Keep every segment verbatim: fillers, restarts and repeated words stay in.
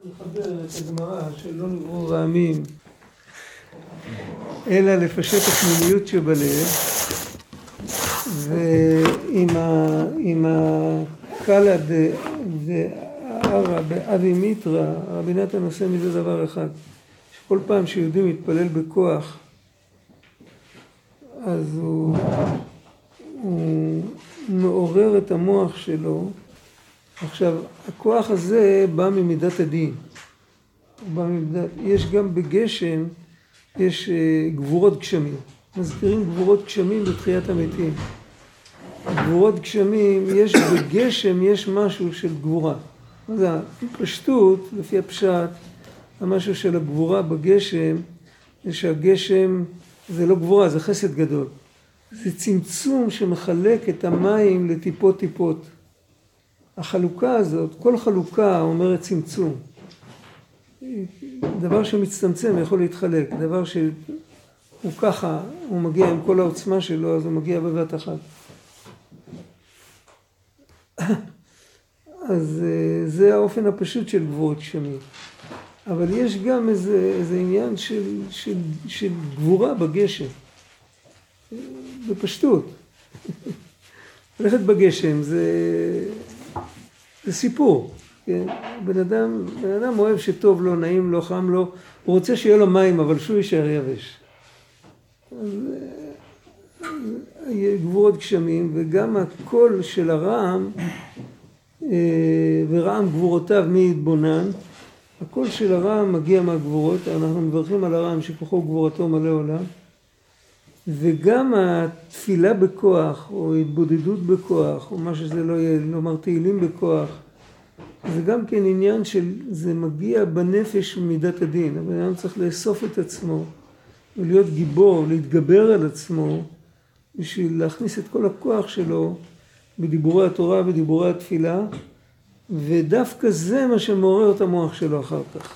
לחבר את הגמרא שלא נבראו רעמים, אלא לפשט הפנימיות שבלב, ועם הקלא דערא באבי מיטרא, רבי נתן עושה מזה דבר אחד, שכל פעם שיהודי מתפלל בכוח, אז הוא, הוא מעורר את המוח שלו. עכשיו, הכוח הזה בא ממידת הדין. בא ממידת, יש גם בגשם, יש גבורות גשמים. מזכירים גבורות גשמים בתחיית המתים. גבורות גשמים, יש בגשם, יש משהו של גבורה. מה זה? פשטות, לפי הפשט, המשהו של הגבורה בגשם, זה שהגשם זה לא גבורה, זה חסד גדול. זה צמצום שמחלק את המים לטיפות טיפות. החלוקה הזאת, כל חלוקה אומרת צמצום. דבר שמצטמצם יכול להתחלק, דבר שהוא ככה, הוא מגיע עם כל העוצמה שלו, אז הוא מגיע בבת אחת. אז זה האופן הפשוט של גבורות גשמים. אבל יש גם איזה, איזה עניין של, של, של גבורה בגשם. בפשטות. ללכת בגשם זה... זה סיפור, כן? בן אדם, בן אדם אוהב שטוב לו, נעים לו, חם לו, הוא רוצה שיהיה לו מים, אבל שהוא יישאר יבש. אז גבורות גשמים, וגם הקול של הרעם, ורעם גבורותיו מי יתבונן, הקול של הרעם מגיע מהגבורות, אנחנו מברכים על הרעם שכוחו גבורתו מלא עולם, וגם התפילה בכוח, או התבודדות בכוח, או מה שזה לא יהיה, לומר תהילים בכוח, זה גם כן עניין של, זה מגיע בנפש ומידת הדין. אבל אדם צריך לאסוף את עצמו, ולהיות גיבור, להתגבר על עצמו, בשביל להכניס את כל הכוח שלו, בדיבורי התורה, בדיבורי התפילה, ודווקא זה מה שמעורר את המוח שלו אחר כך.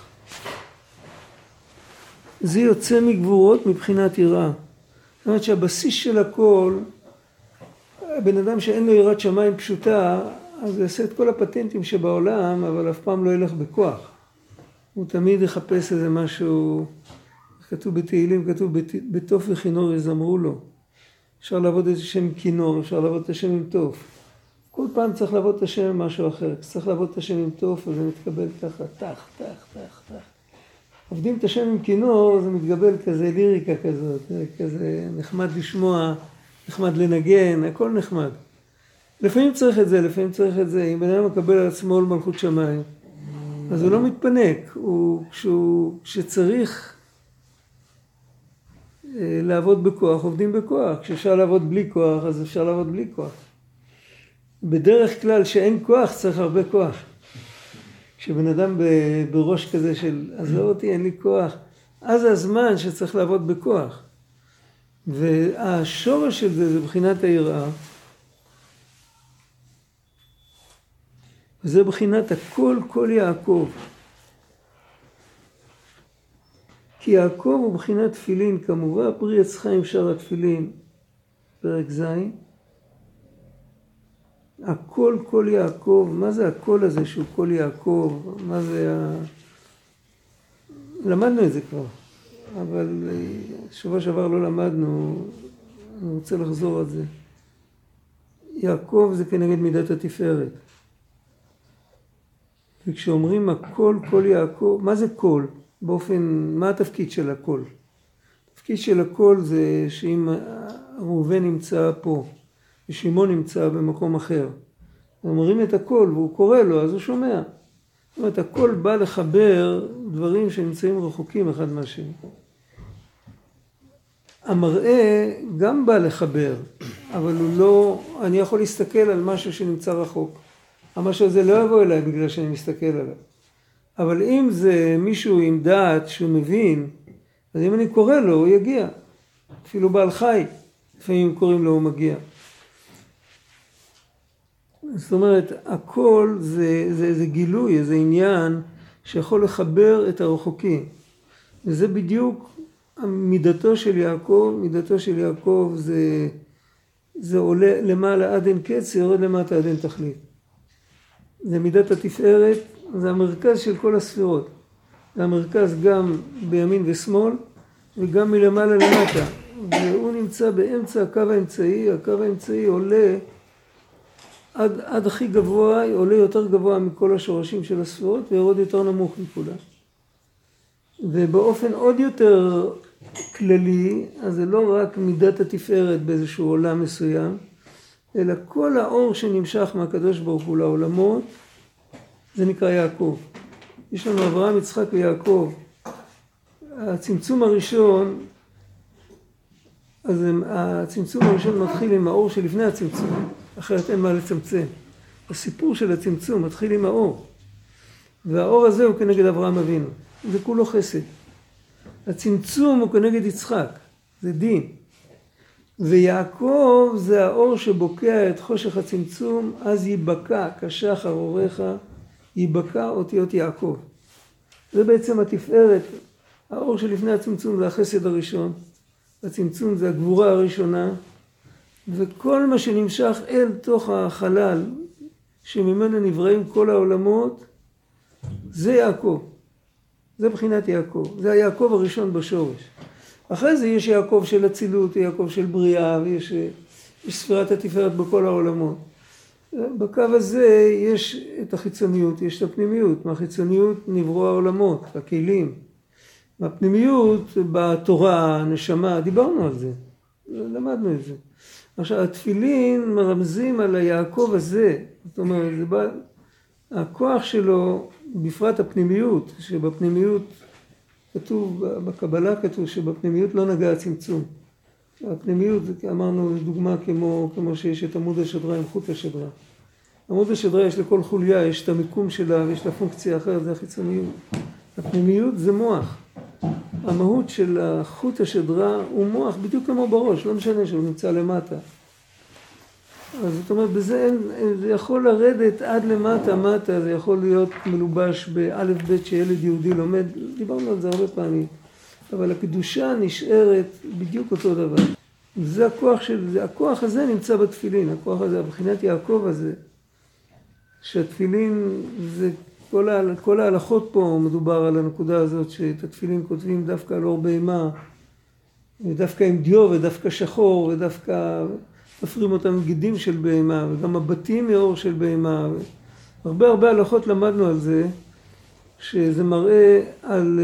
זה יוצא מגבורות מבחינת יראה. זאת אומרת שהבסיס של הכל, בן אדם שאין לו יראת שמיים פשוטה, אז הוא יעשה את כל הפטנטים שבעולם, אבל אף פעם לא ילך בכוח. הוא תמיד יחפש איזה משהו, כתוב בתהילים, כתוב בתוף וכינור יזמרו לו. אפשר לעבוד את השם עם כינור, אפשר לעבוד את השם עם תוף. כל פעם צריך לעבוד את השם עם משהו אחר. כשצריך לעבוד את השם עם תוף, אז זה מתקבל ככה, תח, תח, תח, תח. עובדים את השם עם כינור, זה מתגבל כזה ליריקה כזאת, כזה נחמד לשמוע, נחמד לנגן, הכל נחמד. לפעמים צריך את זה, לפעמים צריך את זה. אם בן אדם מקבל על עצמו למלכות שמיים, אז הוא לא מתפנק. הוא, כשהוא, כשצריך לעבוד בכוח, עובדים בכוח. כשאפשר לעבוד בלי כוח, אז אפשר לעבוד בלי כוח. בדרך כלל שאין כוח, צריך הרבה כוח. כשבן אדם בראש כזה של עזוב אותי, אין לי כוח, אז הזמן שצריך לעבוד בכוח. והשורש של זה זה בחינת היראה. וזה בחינת הכל כל יעקב. כי יעקב הוא בחינת תפילין, כמובן פרי עץ חיים שער התפילין, פרק ז'. הכל כל יעקב, מה זה הכל הזה שהוא כל יעקב? מה זה ה... למדנו את זה כבר, אבל שבוע שעבר לא למדנו, אני רוצה לחזור על זה. יעקב זה כנגד מידת התפארת. וכשאומרים הכל כל יעקב, מה זה כל? באופן, מה התפקיד של הכל? התפקיד של הכל זה שאם ראובן נמצא פה, ושמעון נמצא במקום אחר. אומרים את הכל והוא קורא לו, אז הוא שומע. זאת אומרת, הכל בא לחבר דברים שנמצאים רחוקים אחד מהשני. המראה גם בא לחבר, אבל הוא לא, אני יכול להסתכל על משהו שנמצא רחוק. המשהו הזה לא יבוא אליי בגלל שאני מסתכל עליו. אבל אם זה מישהו עם דעת שהוא מבין, אז אם אני קורא לו, הוא יגיע. אפילו בעל חי, לפעמים קוראים לו, הוא מגיע. זאת אומרת, הכל זה, זה, זה גילוי, זה עניין שיכול לחבר את הרחוקים. וזה בדיוק מידתו של יעקב, מידתו של יעקב זה, זה עולה למעלה עד אין קץ, יורד למטה עד אין תכלית. זה מידת התפארת, זה המרכז של כל הספירות. זה המרכז גם בימין ושמאל, וגם מלמעלה למטה. והוא נמצא באמצע הקו האמצעי, הקו האמצעי עולה עד, עד הכי גבוה, עולה יותר גבוה מכל השורשים של הספירות, ויורד יותר נמוך מכולם. ובאופן עוד יותר כללי, אז זה לא רק מידת התפארת באיזשהו עולם מסוים, אלא כל האור שנמשך מהקדוש ברוך הוא לעולמות, זה נקרא יעקב. יש לנו אברהם, יצחק ויעקב. הצמצום הראשון, אז הצמצום הראשון מתחיל עם האור שלפני הצמצום, אחרת אין מה לצמצם. הסיפור של הצמצום מתחיל עם האור, והאור הזה הוא כנגד אברהם אבינו, זה כולו חסד. הצמצום הוא כנגד יצחק, זה דין. ויעקב זה האור שבוקע את חושך הצמצום, אז ייבקע כשחר אורך, ייבקע אותיות יעקב. זה בעצם התפארת, האור שלפני הצמצום זה החסד הראשון, הצמצום זה הגבורה הראשונה, וכל מה שנמשך אל תוך החלל שממנו נבראים כל העולמות, זה יעקב. זה בחינת יעקב, זה היעקב הראשון בשורש. אחרי זה יש יעקב של אצילות, יעקב של בריאה, ויש יש ספירת התפארת בכל העולמות. בקו הזה יש את החיצוניות, יש את הפנימיות. מהחיצוניות נבראו העולמות, הכלים. מהפנימיות בתורה, הנשמה, דיברנו על זה, למדנו את זה. עכשיו, התפילין מרמזים על היעקב הזה, זאת אומרת, זה בא, הכוח שלו, בפרט הפנימיות, שבפנימיות כתוב, בקבלה כתוב שבפנימיות לא נגע הצמצום. הפנימיות, אמרנו, דוגמה כמו, כמו שיש את עמוד השדרה עם חוט השדרה. עמוד השדרה יש לכל חוליה, יש את המיקום שלה ויש לה פונקציה אחרת, זה החיצוניות. הפנימיות זה מוח. המהות של החוט השדרה הוא מוח, בדיוק כמו בראש, לא משנה שהוא נמצא למטה. אז זאת אומרת, בזה אין, זה יכול לרדת עד למטה, מטה, זה יכול להיות מלובש באלף בית שילד יהודי לומד, דיברנו על זה הרבה פעמים. אבל הקדושה נשארת בדיוק אותו דבר. זה הכוח של, זה, הכוח הזה נמצא בתפילין, הכוח הזה, בחינת יעקב הזה, שהתפילין זה, כל, ה, כל ההלכות פה מדובר על הנקודה הזאת, שאת התפילין כותבים דווקא על אור בהמה, ודווקא עם דיו ודווקא שחור, ודווקא תפרים אותם גידים של בהמה, וגם הבתים מאור של בהמה. הרבה הרבה הלכות למדנו על זה, שזה מראה על,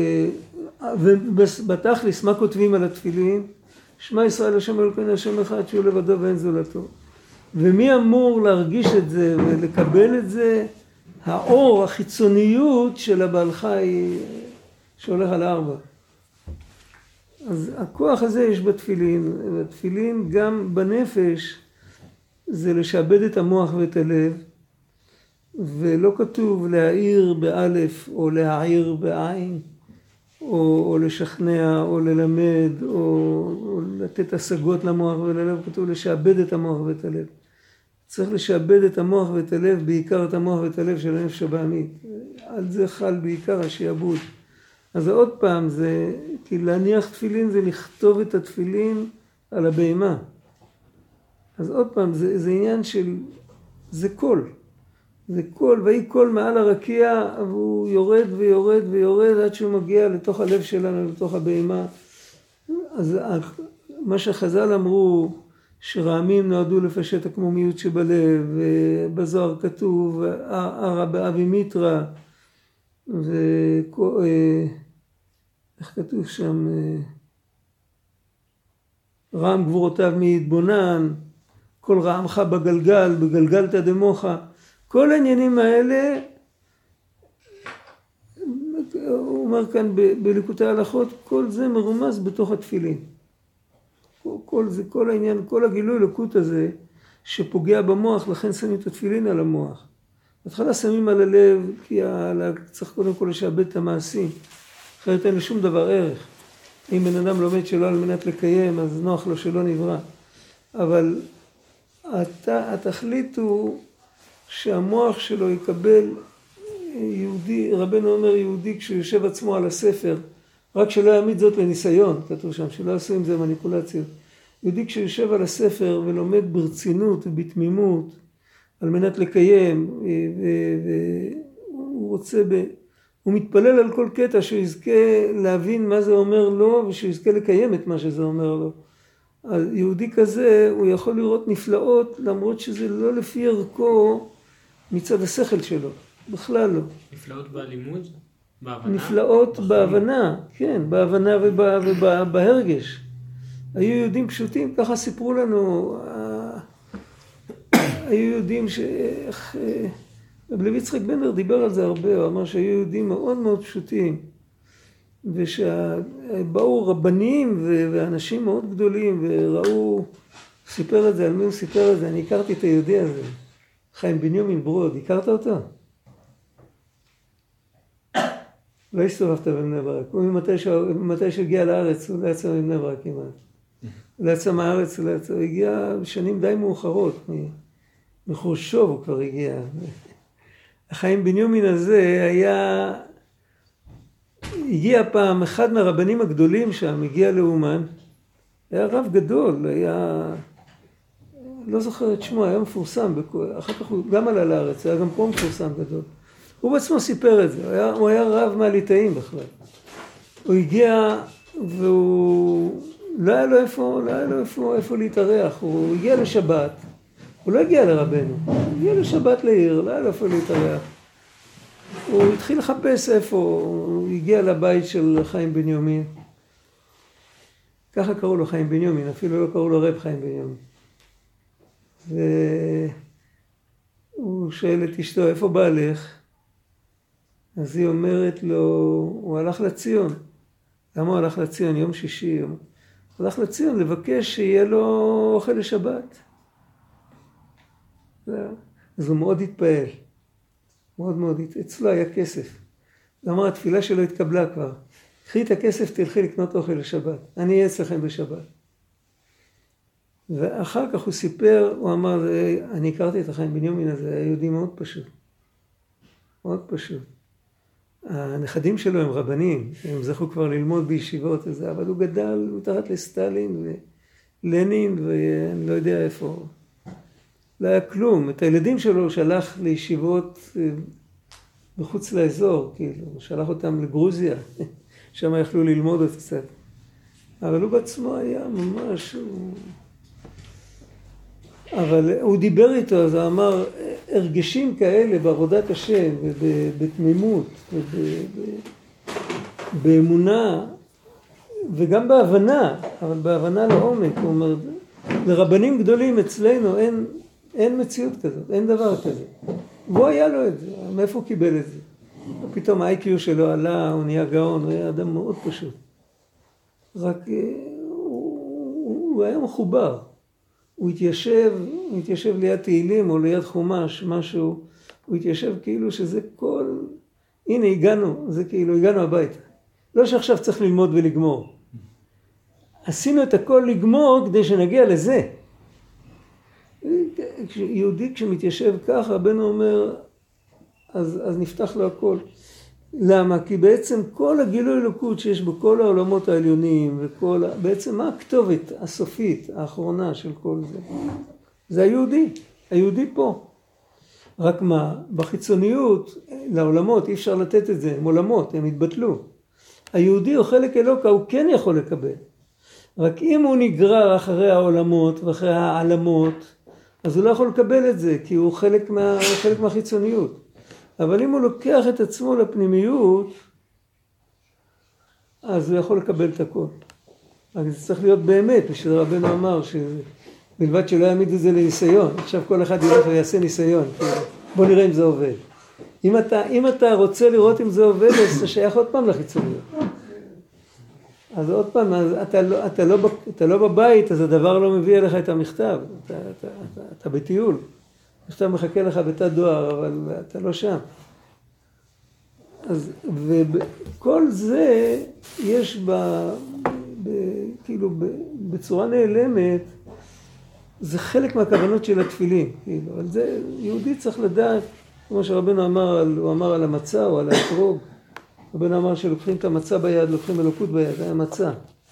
ובתכלס מה כותבים על התפילין? שמע ישראל השם אלוקינו השם אחד שהוא לבדו ואין זולתו. ומי אמור להרגיש את זה ולקבל את זה? האור, החיצוניות של הבעל חי שהולך על ארבע. אז הכוח הזה יש בתפילין, בתפילין גם בנפש זה לשעבד את המוח ואת הלב, ולא כתוב להעיר באלף או להעיר בעין, או, או לשכנע או ללמד או, או לתת השגות למוח וללב, כתוב לשעבד את המוח ואת הלב. צריך לשעבד את המוח ואת הלב, בעיקר את המוח ואת הלב של הנפש הבעמית. על זה חל בעיקר השעבוד. אז עוד פעם, זה, כי להניח תפילין זה לכתוב את התפילין על הבהמה. אז עוד פעם, זה, זה עניין של, זה קול. זה קול, והיא קול מעל הרקיע, והוא יורד ויורד ויורד עד שהוא מגיע לתוך הלב שלנו, לתוך הבהמה. אז מה שחז"ל אמרו, שרעמים נועדו לפשט הקמומיות שבלב, ובזוהר כתוב, ערא באבי מיתרא, ואיך כתוב שם, רעם גבורותיו מיתבונן, כל רעמך בגלגל, בגלגלתא דמוחא. כל העניינים האלה, הוא אומר כאן בליקוטי ההלכות, כל זה מרומז בתוך התפילין. כל, כל זה, כל העניין, כל הגילוי לקות הזה שפוגע במוח, לכן שמים את התפילין על המוח. בהתחלה שמים על הלב, כי צריך קודם כל לשעבד את המעשים, אחרת אין לשום דבר ערך. אם בן אדם לומד שלא על מנת לקיים, אז נוח לו שלא נברא. אבל התכלית הוא שהמוח שלו יקבל יהודי, רבנו אומר יהודי כשהוא יושב עצמו על הספר, רק שלא יעמיד זאת לניסיון, כתוב שם, שלא עשו עם זה מניפולציות. יהודי כשהוא יושב על הספר ולומד ברצינות ובתמימות, על מנת לקיים, והוא רוצה ב... הוא מתפלל על כל קטע שהוא יזכה להבין מה זה אומר לו, ושהוא יזכה לקיים את מה שזה אומר לו. היהודי כזה, הוא יכול לראות נפלאות, למרות שזה לא לפי ערכו מצד השכל שלו. בכלל לא. נפלאות בלימוד? בהבנה? נפלאות בהבנה, כן, בהבנה ובהרגש. היו יהודים פשוטים, ככה סיפרו לנו, היו יהודים ש... רב לוי יצחק בנדר דיבר על זה הרבה, הוא אמר שהיו יהודים מאוד מאוד פשוטים, ושבאו רבנים ואנשים מאוד גדולים וראו, סיפר את זה, על מי הוא סיפר את זה, אני הכרתי את היהודי הזה, חיים בנימין ברוד, הכרת אותו? לא הסתובבת בבני ברק, הוא ממתי שהגיע לארץ, הוא לא יצא מבני ברק כמעט. הוא לא יצא מהארץ, הוא, לא יצא, הוא הגיע בשנים די מאוחרות, מחורשוב הוא כבר הגיע. החיים בנימין הזה היה, הגיע פעם אחד מהרבנים הגדולים שם, הגיע לאומן, היה רב גדול, היה, לא זוכר את שמו, היה מפורסם, אחר כך הוא גם עלה לארץ, היה גם פה מפורסם גדול. הוא בעצמו סיפר את זה, הוא היה, הוא היה רב מהליטאים בכלל. הוא הגיע והוא, לא היה לו איפה, לא היה לו איפה, איפה להתארח, הוא הגיע לשבת, הוא לא הגיע לרבנו, הוא הגיע לשבת לעיר, לא היה לו איפה להתארח. הוא התחיל לחפש איפה, הוא הגיע לבית של חיים בנימין. ככה קראו לו חיים בנימין, אפילו לא קראו לו רב חיים בנימין. והוא שואל את אשתו, איפה בעלך? אז היא אומרת לו, הוא הלך לציון. למה הוא הלך לציון? יום שישי. הוא הלך לציון לבקש שיהיה לו אוכל לשבת. אז הוא מאוד התפעל. מאוד מאוד, אצלו היה כסף. למה התפילה שלו התקבלה כבר. קחי את הכסף, תלכי לקנות אוכל לשבת. אני אהיה אצלכם בשבת. ואחר כך הוא סיפר, הוא אמר, אני הכרתי את החיים בנימין הזה, היה יהודי מאוד פשוט. מאוד פשוט. הנכדים שלו הם רבנים, הם זכו כבר ללמוד בישיבות וזה, אבל הוא גדל מתחת לסטלין ולנין ואני לא יודע איפה. לא היה כלום. את הילדים שלו הוא שלח לישיבות מחוץ לאזור, כאילו, הוא שלח אותם לגרוזיה, שם יכלו ללמוד עוד קצת. אבל הוא בעצמו היה ממש... הוא... אבל הוא דיבר איתו, אז הוא אמר, הרגשים כאלה בעבודת השם, בתמימות, באמונה, וגם בהבנה, אבל בהבנה לעומק, הוא אומר, לרבנים גדולים אצלנו אין, אין מציאות כזאת, אין דבר כזה. והוא היה לו את זה, מאיפה הוא קיבל את זה? פתאום ה-איי קיו שלו עלה, הוא נהיה גאון, הוא היה אדם מאוד פשוט. רק הוא, הוא היה מחובר. הוא התיישב, הוא התיישב ליד תהילים או ליד חומש, משהו, הוא התיישב כאילו שזה כל, הנה הגענו, זה כאילו הגענו הביתה. לא שעכשיו צריך ללמוד ולגמור. עשינו את הכל לגמור כדי שנגיע לזה. יהודי כשמתיישב ככה, רבנו אומר, אז, אז נפתח לו הכל. למה? כי בעצם כל הגילוי אלוקות שיש בכל העולמות העליונים, וכל, בעצם מה הכתובת הסופית, האחרונה של כל זה? זה היהודי, היהודי פה. רק מה, בחיצוניות, לעולמות אי אפשר לתת את זה, הם עולמות, הם התבטלו. היהודי הוא חלק אלוקה, הוא כן יכול לקבל. רק אם הוא נגרר אחרי העולמות ואחרי העלמות, אז הוא לא יכול לקבל את זה, כי הוא חלק, מה, חלק מהחיצוניות. אבל אם הוא לוקח את עצמו לפנימיות, אז הוא יכול לקבל את הכל. רק זה צריך להיות באמת, בשביל רבנו אמר, שבלבד שלא יעמיד את זה לניסיון. עכשיו כל אחד ילך ויעשה ניסיון. בוא נראה אם זה עובד. אם אתה, אם אתה רוצה לראות אם זה עובד, אז אתה שייך עוד פעם לחיצוניות. אז עוד פעם, אז אתה, לא, אתה, לא, אתה לא בבית, אז הדבר לא מביא אליך את המכתב. אתה, אתה, אתה, אתה בטיול. מכתב מחכה לך בתא דואר, אבל אתה לא שם. אז, וכל זה יש ב, ב, כאילו ב, בצורה נעלמת, זה חלק מהכוונות של התפילין. כאילו. אבל זה, יהודי צריך לדעת, כמו שרבנו אמר, הוא אמר על המצה או על האתרוג, רבנו אמר שלוקחים את המצה ביד, לוקחים אלוקות ביד, זה המצה.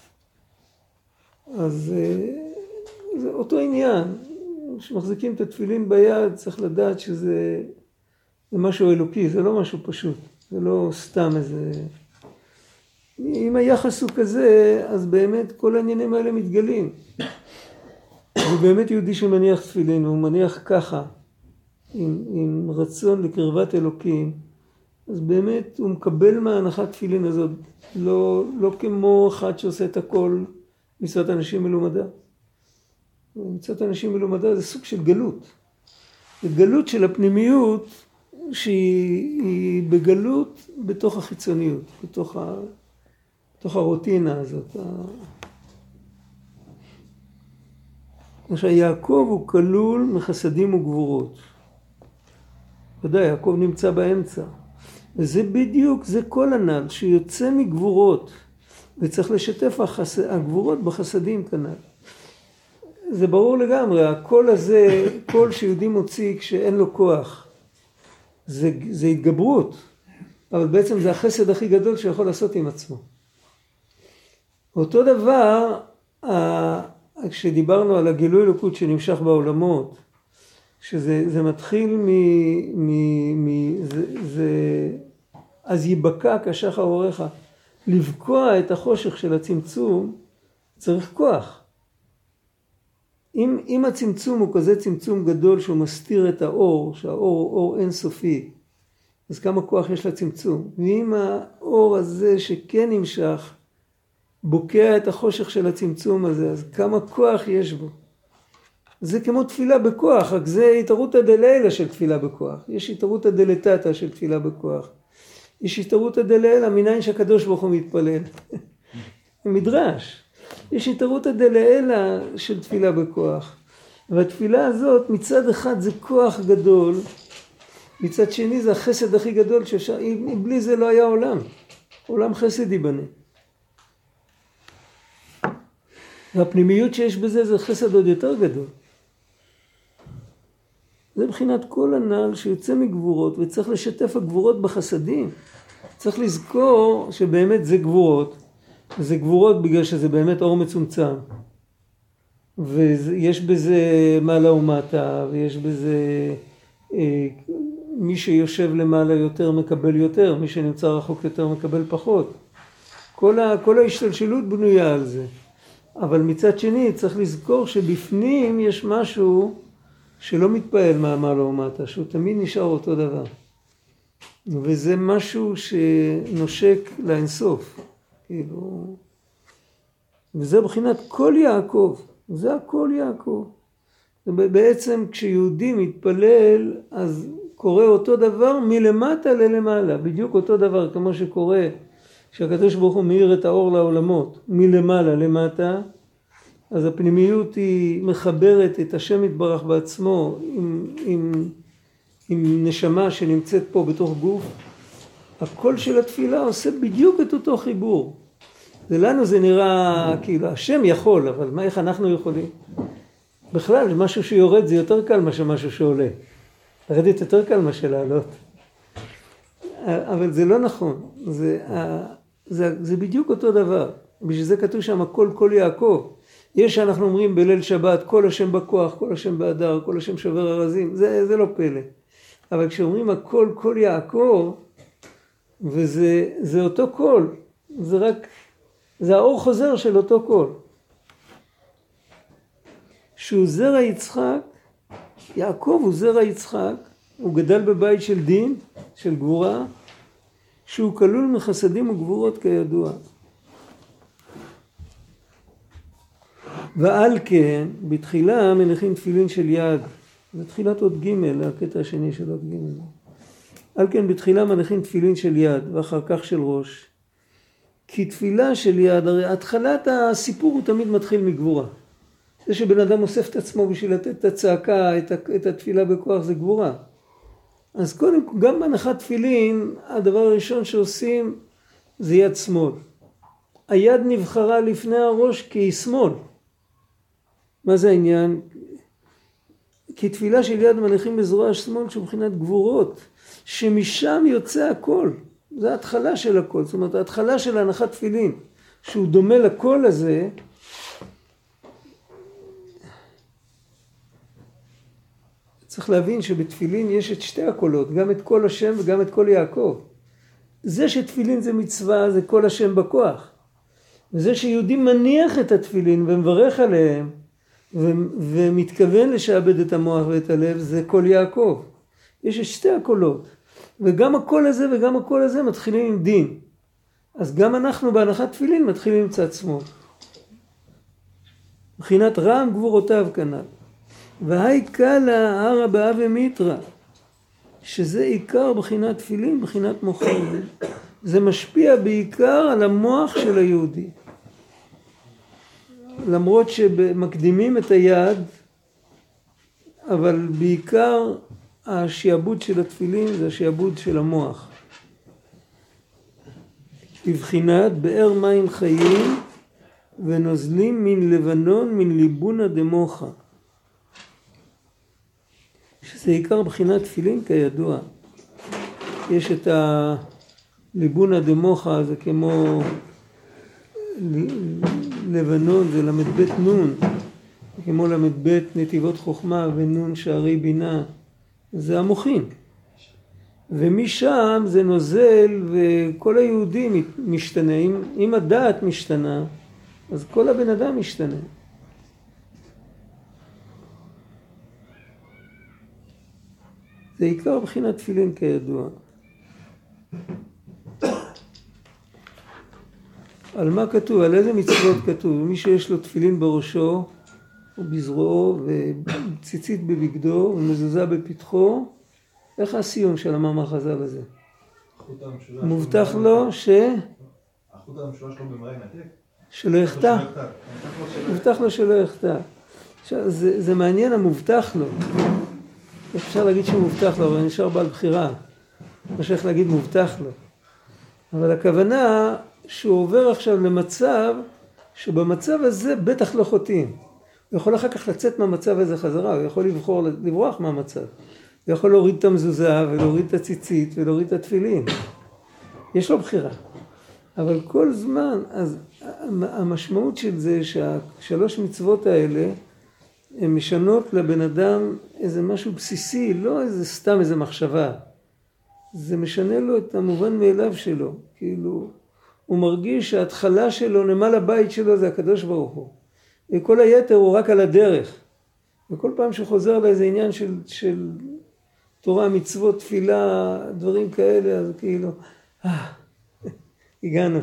אז זה אותו עניין. כשמחזיקים את התפילין ביד, צריך לדעת שזה, זה משהו אלוקי, זה לא משהו פשוט, זה לא סתם איזה... אם היחס הוא כזה, אז באמת כל העניינים האלה מתגלים. הוא באמת יהודי שמניח תפילין, הוא מניח ככה, עם, עם רצון לקרבת אלוקים, אז באמת הוא מקבל מההנחת תפילין הזאת, לא, לא כמו אחד שעושה את הכל מצוות אנשים מלומדה. מצוות אנשים מלומדה זה סוג של גלות. זה גלות של הפנימיות שהיא בגלות בתוך החיצוניות, בתוך, ה, בתוך הרוטינה הזאת. עכשיו, יעקב הוא כלול מחסדים וגבורות. ודאי, יעקב נמצא באמצע. וזה בדיוק, זה כל הנ"ל, שיוצא מגבורות, וצריך לשתף החס... הגבורות בחסדים כנ"ל. זה ברור לגמרי, הקול הזה, קול שיהודי מוציא כשאין לו כוח, זה, זה התגברות, אבל בעצם זה החסד הכי גדול שיכול לעשות עם עצמו. אותו דבר, כשדיברנו על הגילוי אלוקות שנמשך בעולמות, שזה זה מתחיל מ... מ, מ זה, זה, אז ייבקע כשחר אורך, לבקוע את החושך של הצמצום, צריך כוח. אם, אם הצמצום הוא כזה צמצום גדול שהוא מסתיר את האור, שהאור הוא אור אינסופי, אז כמה כוח יש לצמצום? ואם האור הזה שכן נמשך, בוקע את החושך של הצמצום הזה, אז כמה כוח יש בו? זה כמו תפילה בכוח, רק זה התערותא דלילה של תפילה בכוח. יש התערותא דלתתא של תפילה בכוח. יש התערותא דלילה מניין שהקדוש ברוך הוא מתפלל. מדרש. יש התערותא דלילה של תפילה בכוח. והתפילה הזאת מצד אחד זה כוח גדול, מצד שני זה החסד הכי גדול, שאפשר, אם בלי זה לא היה עולם. עולם חסד ייבנה. והפנימיות שיש בזה זה חסד עוד יותר גדול. זה מבחינת כל הנ"ל שיוצא מגבורות, וצריך לשתף הגבורות בחסדים. צריך לזכור שבאמת זה גבורות. זה גבורות בגלל שזה באמת אור מצומצם. ויש בזה מעלה ומטה, ויש בזה אה, מי שיושב למעלה יותר מקבל יותר, מי שנמצא רחוק יותר מקבל פחות. כל, ה, כל ההשתלשלות בנויה על זה. אבל מצד שני צריך לזכור שבפנים יש משהו שלא מתפעל מהמעלה ומטה, שהוא תמיד נשאר אותו דבר. וזה משהו שנושק לאינסוף. כאילו, וזה בחינת כל יעקב, זה הכל יעקב. בעצם כשיהודי מתפלל, אז קורה אותו דבר מלמטה ללמעלה, בדיוק אותו דבר כמו שקורה, שהקדוש ברוך הוא מאיר את האור לעולמות, מלמעלה למטה, אז הפנימיות היא מחברת את השם יתברך בעצמו עם, עם, עם נשמה שנמצאת פה בתוך גוף. הקול של התפילה עושה בדיוק את אותו חיבור. ולנו זה נראה כאילו השם יכול, אבל מה איך אנחנו יכולים? בכלל משהו שיורד זה יותר קל מאשר משהו שעולה. לרדת יותר קל מאשר לעלות. אבל זה לא נכון. זה, זה, זה בדיוק אותו דבר. בשביל זה כתוב שם הכל כל יעקב. יש שאנחנו אומרים בליל שבת, כל השם בכוח, כל השם באדר, כל השם שובר ארזים, זה, זה לא פלא. אבל כשאומרים הכל כל יעקב, וזה זה אותו קול, זה רק, זה האור חוזר של אותו קול. שהוא זרע יצחק, יעקב הוא זרע יצחק, הוא גדל בבית של דין, של גבורה, שהוא כלול מחסדים וגבורות כידוע. ועל כן, בתחילה מניחים תפילין של יד. זה תחילת עוד ג', הקטע השני של עוד ג'. על כן, בתחילה מניחים תפילין של יד, ואחר כך של ראש. כי תפילה של יד, הרי התחלת הסיפור הוא תמיד מתחיל מגבורה. זה שבן אדם אוסף את עצמו בשביל לתת את הצעקה, את התפילה בכוח, זה גבורה. אז קודם, גם בהנחת תפילין, הדבר הראשון שעושים זה יד שמאל. היד נבחרה לפני הראש כי היא שמאל. מה זה העניין? כי תפילה של יד מניחים בזרוע שמאל שבחינת גבורות, שמשם יוצא הכל. זה ההתחלה של הכל, זאת אומרת ההתחלה של הנחת תפילין, שהוא דומה לקול הזה, צריך להבין שבתפילין יש את שתי הקולות, גם את קול השם וגם את קול יעקב. זה שתפילין זה מצווה, זה קול השם בכוח. וזה שיהודי מניח את התפילין ומברך עליהם, ו- ומתכוון לשעבד את המוח ואת הלב, זה קול יעקב. יש את שתי הקולות. וגם הקול הזה וגם הקול הזה מתחילים עם דין. אז גם אנחנו בהנחת תפילין מתחילים עם צד שמאל. מבחינת רעם גבורותיו כנ"ל. והי קלה הרה באבה מיתרא, שזה עיקר בחינת תפילין, בחינת מוחין. זה משפיע בעיקר על המוח של היהודי. למרות שמקדימים את היד, אבל בעיקר השיעבוד של התפילין זה השיעבוד של המוח. בבחינת באר מים חיים ונוזלים מן לבנון מן ליבונה דמוחה. שזה עיקר בחינת תפילין כידוע. יש את הליבונה דמוחה, זה כמו לבנון, זה למד בית נון, כמו למד בית נתיבות חוכמה ונון שערי בינה, זה המוחין. ומשם זה נוזל וכל היהודים משתנה. אם, אם הדעת משתנה, אז כל הבן אדם משתנה. זה עיקר בחינת תפילין כידוע. על מה כתוב? על איזה מצוות כתוב? מי שיש לו תפילין בראשו, או בזרועו, וציצית בבגדו, ומזוזה בפתחו, איך הסיום של המאמר חז"ל הזה? מובטח לו ש... החוט המשולש לו במראה נתק? שלא יחטא. מובטח לו שלא יחטא. זה, זה מעניין המובטח לו. אפשר להגיד שהוא מובטח לו, אבל נשאר בעל בחירה. מה שאיך להגיד מובטח לו. אבל הכוונה שהוא עובר עכשיו למצב, שבמצב הזה בטח לא חוטאים. הוא יכול אחר כך לצאת מהמצב הזה חזרה, הוא יכול לבחור, לברוח מהמצב. הוא יכול להוריד את המזוזה ולהוריד את הציצית ולהוריד את התפילין. יש לו בחירה. אבל כל זמן, אז המשמעות של זה שהשלוש מצוות האלה, הן משנות לבן אדם איזה משהו בסיסי, לא איזה סתם איזה מחשבה. זה משנה לו את המובן מאליו שלו. כאילו, הוא מרגיש שההתחלה שלו, נמל הבית שלו זה הקדוש ברוך הוא. וכל היתר הוא רק על הדרך. וכל פעם שחוזר לאיזה עניין של, של תורה, מצוות, תפילה, דברים כאלה, אז כאילו, אה, הגענו.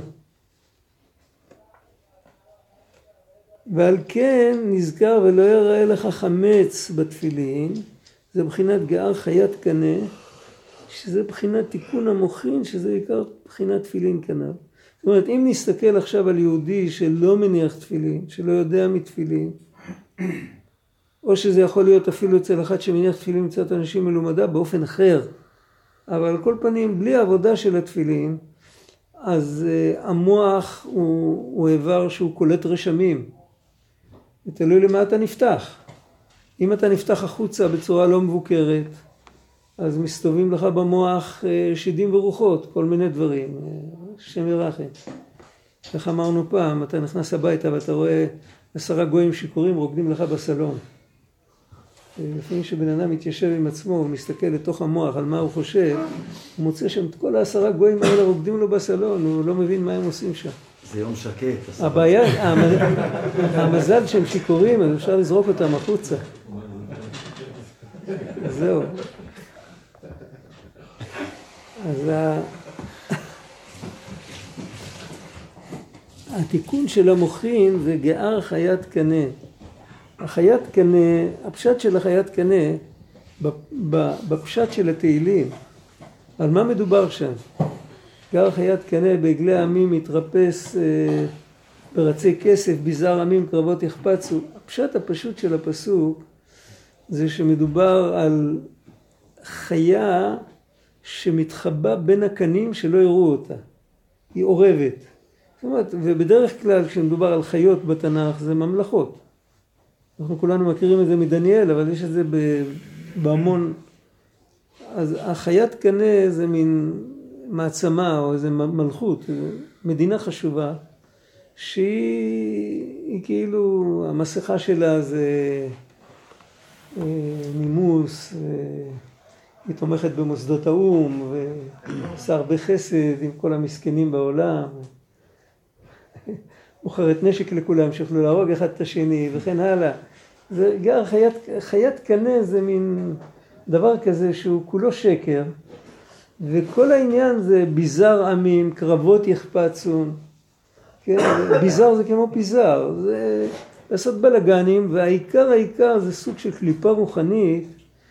ועל כן נזכר ולא יראה לך חמץ בתפילין, זה בחינת גאר חיית קנה, שזה בחינת תיקון המוחין, שזה עיקר בחינת תפילין כנב. זאת אומרת, אם נסתכל עכשיו על יהודי שלא מניח תפילין, שלא יודע מתפילין, או שזה יכול להיות אפילו אצל אחד שמניח תפילין מצד אנשים מלומדה באופן אחר, אבל על כל פנים, בלי העבודה של התפילין, אז uh, המוח הוא, הוא איבר שהוא קולט רשמים. תלוי למה אתה נפתח. אם אתה נפתח החוצה בצורה לא מבוקרת, אז מסתובבים לך במוח uh, שדים ורוחות, כל מיני דברים. שם ירחם. איך אמרנו פעם, אתה נכנס הביתה ואתה רואה עשרה גויים שיכורים רוקדים לך בסלון. לפעמים שבן אדם מתיישב עם עצמו ומסתכל לתוך המוח על מה הוא חושב, הוא מוצא שם את כל העשרה גויים האלה רוקדים לו בסלון, הוא לא מבין מה הם עושים שם. זה יום שקט. הבעיה, המזל שהם שיכורים, אז אפשר לזרוק אותם החוצה. אז זהו. אז התיקון של המוחין זה גאר חיית קנה. החיית קנה, הפשט של החיית קנה, בפשט של התהילים, על מה מדובר שם? גאר חיית קנה בעגלי עמים מתרפס אה, ברצי כסף, ביזר עמים קרבות יחפצו. הפשט הפשוט של הפסוק זה שמדובר על חיה שמתחבא בין הקנים שלא יראו אותה. היא עורבת. זאת אומרת, ובדרך כלל כשמדובר על חיות בתנ"ך זה ממלכות. אנחנו כולנו מכירים את זה מדניאל, אבל יש את זה בהמון. אז החיית קנה זה מין מעצמה או איזה מלכות, מדינה חשובה, שהיא היא כאילו, המסכה שלה זה נימוס, היא תומכת במוסדות האום, ועושה הרבה חסד עם כל המסכנים בעולם. מוכרת נשק לכולם, שיוכלו להרוג אחד את השני, וכן הלאה. זה גר חיית, חיית קנה זה מין דבר כזה שהוא כולו שקר, וכל העניין זה ביזר עמים, קרבות יחפצון. כן? ביזר זה כמו פיזר, זה לעשות בלגנים, והעיקר העיקר זה סוג של קליפה רוחנית,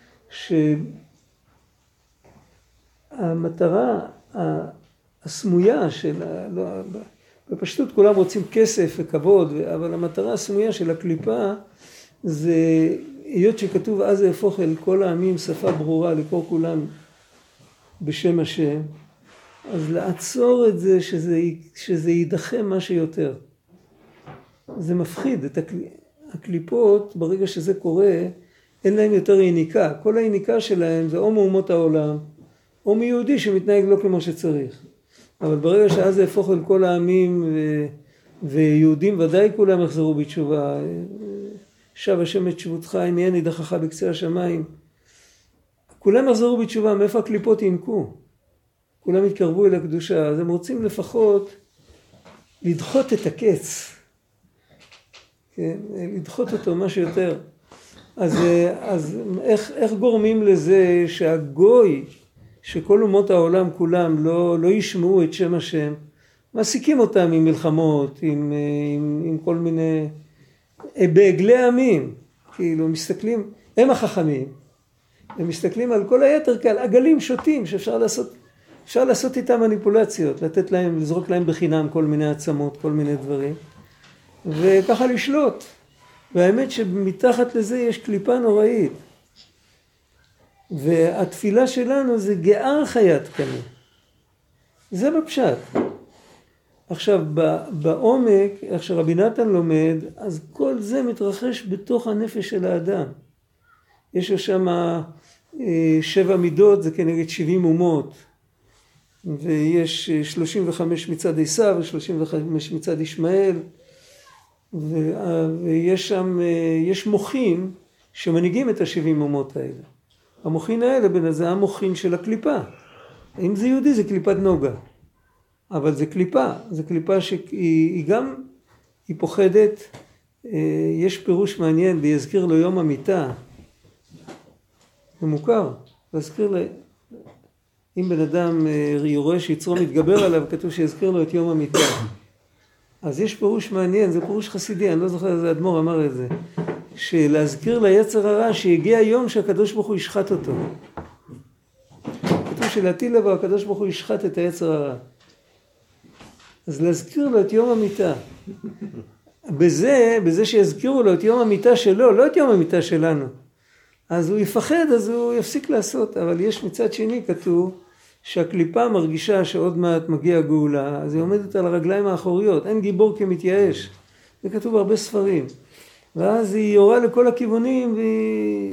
שהמטרה הסמויה של, לא, בפשטות כולם רוצים כסף וכבוד, אבל המטרה הסמויה של הקליפה זה, היות שכתוב אז יהפוך אל כל העמים שפה ברורה לקרוא כולם בשם השם, אז לעצור את זה שזה, שזה יידחה מה שיותר. זה מפחיד את הקל... הקליפות, ברגע שזה קורה, אין להם יותר יניקה. כל היניקה שלהם זה או מאומות העולם, או מיהודי שמתנהג לא כמו שצריך. אבל ברגע שאז זה יהפוך אל כל העמים, ו... ויהודים ודאי כולם יחזרו בתשובה. שב השם את תשובותך, אם יהיה נידחך בקצה השמיים. כולם יחזרו בתשובה, מאיפה הקליפות ינקו? כולם התקרבו אל הקדושה, אז הם רוצים לפחות לדחות את הקץ. כן? לדחות אותו משהו יותר. אז, אז איך, איך גורמים לזה שהגוי, שכל אומות העולם כולם לא, לא ישמעו את שם השם, מעסיקים אותם עם מלחמות, עם, עם, עם כל מיני, בעגלי עמים, כאילו מסתכלים, הם החכמים, הם מסתכלים על כל היתר כאל עגלים שוטים שאפשר לעשות, אפשר לעשות איתם מניפולציות, לתת להם, לזרוק להם בחינם כל מיני עצמות, כל מיני דברים, וככה לשלוט. והאמת שמתחת לזה יש קליפה נוראית. והתפילה שלנו זה גאר חיית קנה. זה בפשט. עכשיו, בעומק, איך שרבי נתן לומד, אז כל זה מתרחש בתוך הנפש של האדם. יש לו שם שבע מידות, זה כנגד שבעים אומות. ויש שלושים וחמש מצד עשיו ושלושים וחמש מצד ישמעאל. ויש שם, יש מוחין שמנהיגים את השבעים אומות האלה. המוחין האלה, זה המוחין של הקליפה. אם זה יהודי זה קליפת נוגה. אבל זה קליפה, זה קליפה שהיא גם, היא פוחדת, יש פירוש מעניין, ויזכיר לו יום המיטה. זה מוכר, להזכיר לו, אם בן אדם רואה שיצרו מתגבר עליו, כתוב שיזכיר לו את יום המיטה. אז יש פירוש מעניין, זה פירוש חסידי, אני לא זוכר איזה אדמו"ר אמר את זה, שלהזכיר ליצר הרע שהגיע יום שהקדוש ברוך הוא ישחט אותו. כתוב שלעתיד לבוא הקדוש ברוך הוא ישחט את היצר הרע. אז להזכיר לו את יום המיטה. בזה, בזה שיזכירו לו את יום המיטה שלו, לא את יום המיטה שלנו. אז הוא יפחד, אז הוא יפסיק לעשות. אבל יש מצד שני כתוב שהקליפה מרגישה שעוד מעט מגיע גאולה, אז היא עומדת על הרגליים האחוריות, אין גיבור כמתייאש. זה כתוב בהרבה ספרים. ואז היא יורה לכל הכיוונים והיא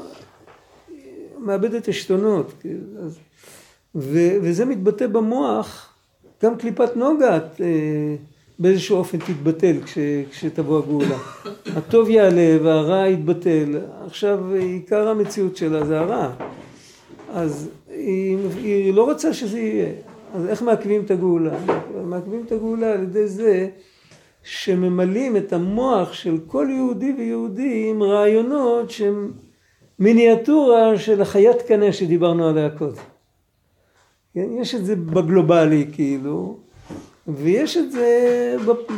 מאבדת השתונות. ו... וזה מתבטא במוח, גם קליפת נוגה באיזשהו אופן תתבטל כש... כשתבוא הגאולה. הטוב יעלה והרע יתבטל. עכשיו עיקר המציאות שלה זה הרע. אז היא, היא לא רוצה שזה יהיה. אז איך מעכבים את הגאולה? מעכבים את הגאולה על ידי זה שממלאים את המוח של כל יהודי ויהודי עם רעיונות שהם מיניאטורה של החיית קנה שדיברנו עליה קודם. כן? יש את זה בגלובלי כאילו, ויש את זה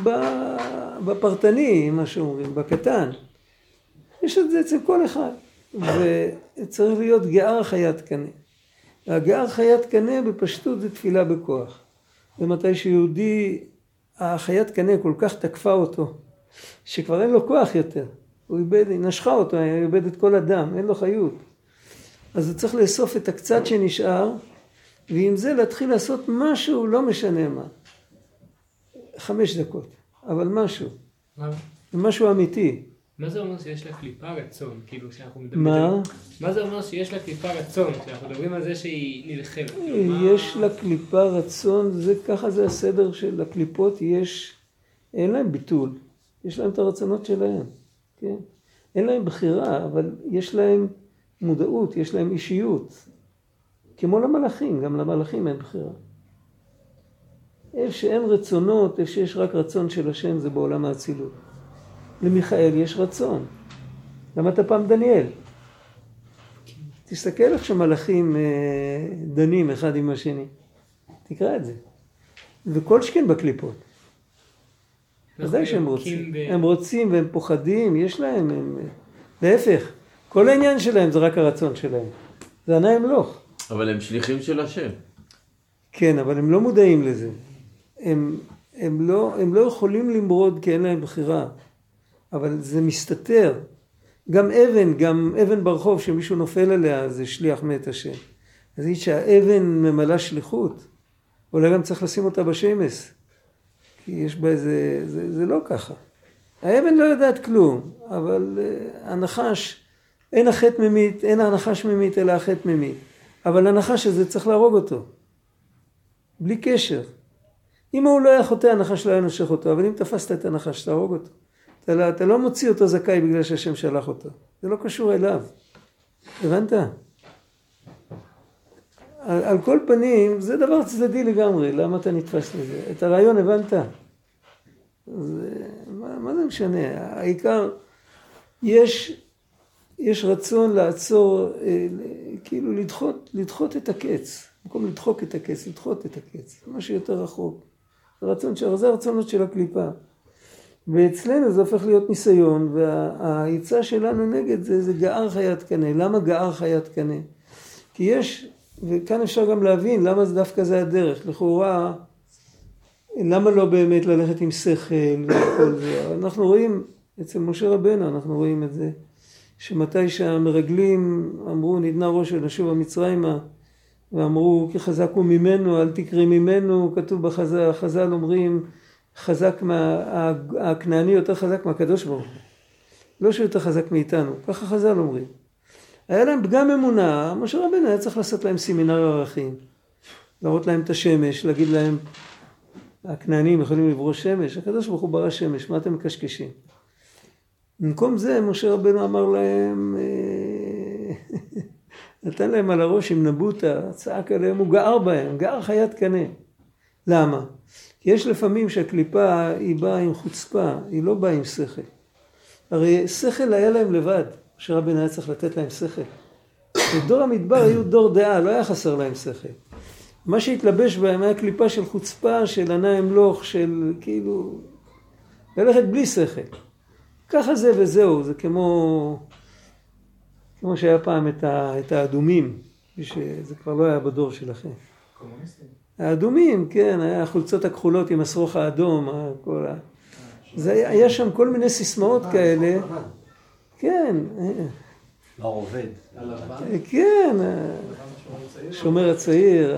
בפרטני, מה שאומרים, בקטן. יש את זה אצל כל אחד. וצריך להיות גאר חיית קנה. הגאר חיית קנה בפשטות זה תפילה בכוח. ומתי שיהודי, החיית קנה כל כך תקפה אותו, שכבר אין לו כוח יותר. הוא איבד, היא נשכה אותו, היא איבד את כל הדם, אין לו חיות. אז הוא צריך לאסוף את הקצת שנשאר, ועם זה להתחיל לעשות משהו, לא משנה מה. חמש דקות, אבל משהו. מה? משהו אמיתי. מה זה אומר שיש לה קליפה רצון? כאילו שאנחנו מדברים... מה? מה זה אומר שיש לה קליפה רצון? שאנחנו מדברים על זה שהיא נלחמת. יש לה קליפה רצון, זה ככה זה הסדר של הקליפות, יש, אין להם ביטול. יש להם את הרצונות שלהם, כן? אין להם בחירה, אבל יש להם מודעות, יש להם אישיות. כמו למלאכים, גם למלאכים אין בחירה. איפה שאין רצונות, איפה שיש רק רצון של השם, זה בעולם האצילות. למיכאל יש רצון. למדת פעם דניאל. תסתכל איך שמלאכים דנים אחד עם השני. תקרא את זה. וכל שכן בקליפות. ודאי שהם רוצים. הם רוצים והם פוחדים, יש להם. הם... להפך, כל העניין שלהם זה רק הרצון שלהם. זה ענה המלוך. אבל הם שליחים של השם. כן, אבל הם לא מודעים לזה. הם, הם, לא, הם לא יכולים למרוד כי אין להם בחירה. אבל זה מסתתר. גם אבן, גם אבן ברחוב שמישהו נופל עליה, זה שליח מת השם. אז היא שהאבן ממלא שליחות. אולי גם צריך לשים אותה בשמש. כי יש בה איזה, זה, זה לא ככה. האבן לא יודעת כלום, אבל uh, הנחש, אין החטא ממית, אין הנחש ממית, אלא החטא ממית. אבל הנחש הזה צריך להרוג אותו. בלי קשר. אם הוא לא היה חוטא, הנחש לא היה נושך אותו, אבל אם תפסת את הנחש, תהרוג אותו. אתה לא, אתה לא מוציא אותו זכאי בגלל שהשם שלח אותו. זה לא קשור אליו. הבנת? על, על כל פנים, זה דבר צדדי לגמרי. למה אתה נתפס לזה? את הרעיון הבנת? זה, מה, מה זה משנה? העיקר, יש, יש רצון לעצור, אה, כאילו לדחות, לדחות את הקץ. במקום לדחוק את הקץ, לדחות את הקץ. זה משהו יותר רחוק. זה רצון, זה הרצונות של הקליפה. ואצלנו זה הופך להיות ניסיון, וההיצע שלנו נגד זה, זה גער חיית קנה. למה גער חיית קנה? כי יש, וכאן אפשר גם להבין למה זה דווקא זה הדרך. לכאורה, למה לא באמת ללכת עם שכל וכל זה? אנחנו רואים, אצל משה רבנו אנחנו רואים את זה, שמתי שהמרגלים אמרו, נדנה ראש ונשוב המצרימה, ואמרו, כי חזק הוא ממנו, אל תקרי ממנו, כתוב בחז"ל, חז"ל אומרים, חזק מה, הכנעני יותר חזק מהקדוש ברוך הוא. לא שהוא יותר חזק מאיתנו, ככה חז"ל אומרים. היה להם פגם אמונה, משה רבנו היה צריך לעשות להם סמינר ערכים, להראות להם את השמש, להגיד להם, הכנענים יכולים לברוא שמש, הקדוש ברוך הוא ברא שמש, מה אתם מקשקשים? במקום זה, משה רבנו אמר להם, נתן להם על הראש עם נבוטה, צעק עליהם, הוא גער בהם, גער חיית קנה. למה? כי יש לפעמים שהקליפה היא באה עם חוצפה, היא לא באה עם שכל. הרי שכל היה להם לבד, משה רבנו היה צריך לתת להם שכל. בדור המדבר היו דור דעה, לא היה חסר להם שכל. מה שהתלבש בהם היה קליפה של חוצפה, של ענה המלוך, של כאילו, ללכת בלי שכל. ככה זה וזהו, זה כמו, כמו שהיה פעם את, ה, את האדומים, שזה כבר לא היה בדור שלכם. קומוניסטים. האדומים, כן, היה החולצות הכחולות עם השרוך האדום, כל ה... זה היה, היה שם כל מיני סיסמאות כאלה. כן. לא עובד. כן, שומר הצעיר.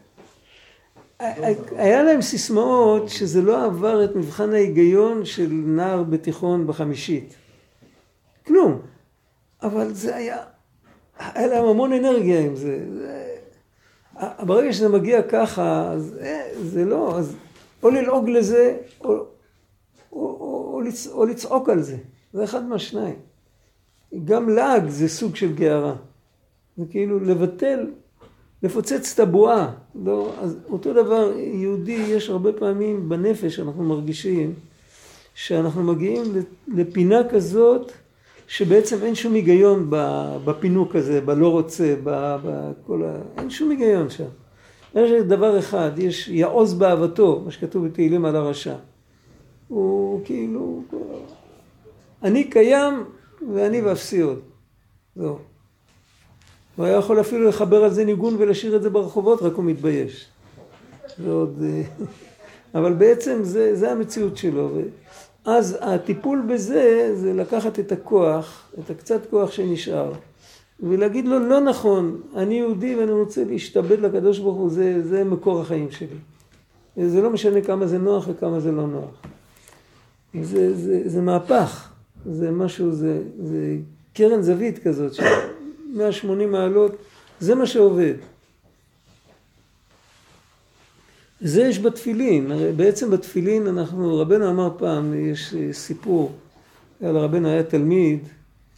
היה להם סיסמאות שזה לא עבר את מבחן ההיגיון של נער בתיכון בחמישית. כלום. אבל זה היה, היה להם המון אנרגיה עם זה. ברגע שזה מגיע ככה, אז זה לא, אז או ללעוג לזה, או, או, או, או, לצ, או לצעוק על זה. זה אחד מהשניים. גם לעג זה סוג של גערה. זה כאילו לבטל, לפוצץ את הבועה. לא, אז אותו דבר, יהודי, יש הרבה פעמים בנפש, אנחנו מרגישים, שאנחנו מגיעים לפינה כזאת, שבעצם אין שום היגיון בפינוק הזה, בלא רוצה, בכל ה... אין שום היגיון שם. יש דבר אחד, יש יעוז באהבתו, מה שכתוב בתהילים על הרשע. הוא כאילו, אני קיים ואני ואפסי עוד. זהו. הוא היה יכול אפילו לחבר על זה ניגון ולשיר את זה ברחובות, רק הוא מתבייש. זה עוד... אבל בעצם זה, זה המציאות שלו. אז הטיפול בזה זה לקחת את הכוח, את הקצת כוח שנשאר, ולהגיד לו, לא נכון, אני יהודי ואני רוצה להשתבד לקדוש ברוך הוא, זה, זה מקור החיים שלי. זה לא משנה כמה זה נוח וכמה זה לא נוח. זה, זה, זה מהפך, זה משהו, זה, זה קרן זווית כזאת, ש-מאה ושמונים מעלות, זה מה שעובד. זה יש בתפילין, בעצם בתפילין אנחנו, רבנו אמר פעם, יש סיפור, רבנו היה תלמיד,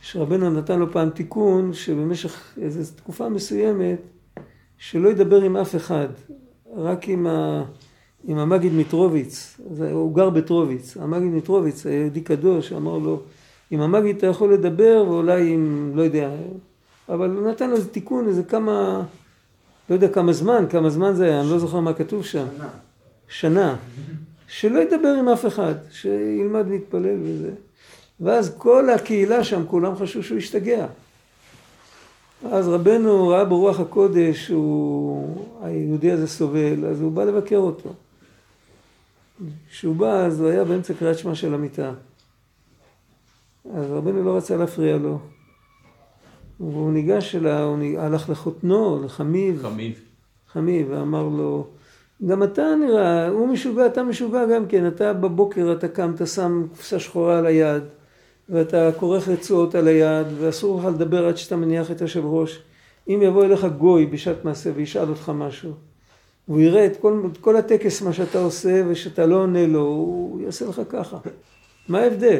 שרבנו נתן לו פעם תיקון שבמשך איזו תקופה מסוימת שלא ידבר עם אף אחד, רק עם, ה... עם המגיד מיטרוביץ, הוא גר בטרוביץ, המגיד מיטרוביץ, היהודי קדוש, אמר לו, עם המגיד אתה יכול לדבר ואולי עם, לא יודע, אבל הוא נתן לו איזה תיקון, איזה כמה, לא יודע כמה זמן, כמה זמן זה היה, אני לא זוכר מה כתוב שם. שנה. שנה. שלא ידבר עם אף אחד, שילמד להתפלל וזה. ואז כל הקהילה שם, כולם חשבו שהוא השתגע. אז רבנו ראה ברוח הקודש, הוא, היהודי הזה סובל, אז הוא בא לבקר אותו. כשהוא בא, אז הוא היה באמצע קריאת שמע של המיטה. אז רבנו לא רצה להפריע לו. והוא ניגש אליו, הוא הלך לחותנו, לחמיב. חמיב. חמיב, ואמר לו, גם אתה נראה, הוא משוגע, אתה משוגע גם כן, אתה בבוקר, אתה קם, אתה שם קופסה שחורה על היד, ואתה כורך רצועות על היד, ואסור לך לדבר עד שאתה מניח את השב ראש. אם יבוא אליך גוי בשעת מעשה וישאל אותך משהו, הוא יראה את כל, את כל הטקס מה שאתה עושה, ושאתה לא עונה לו, הוא יעשה לך ככה. מה ההבדל?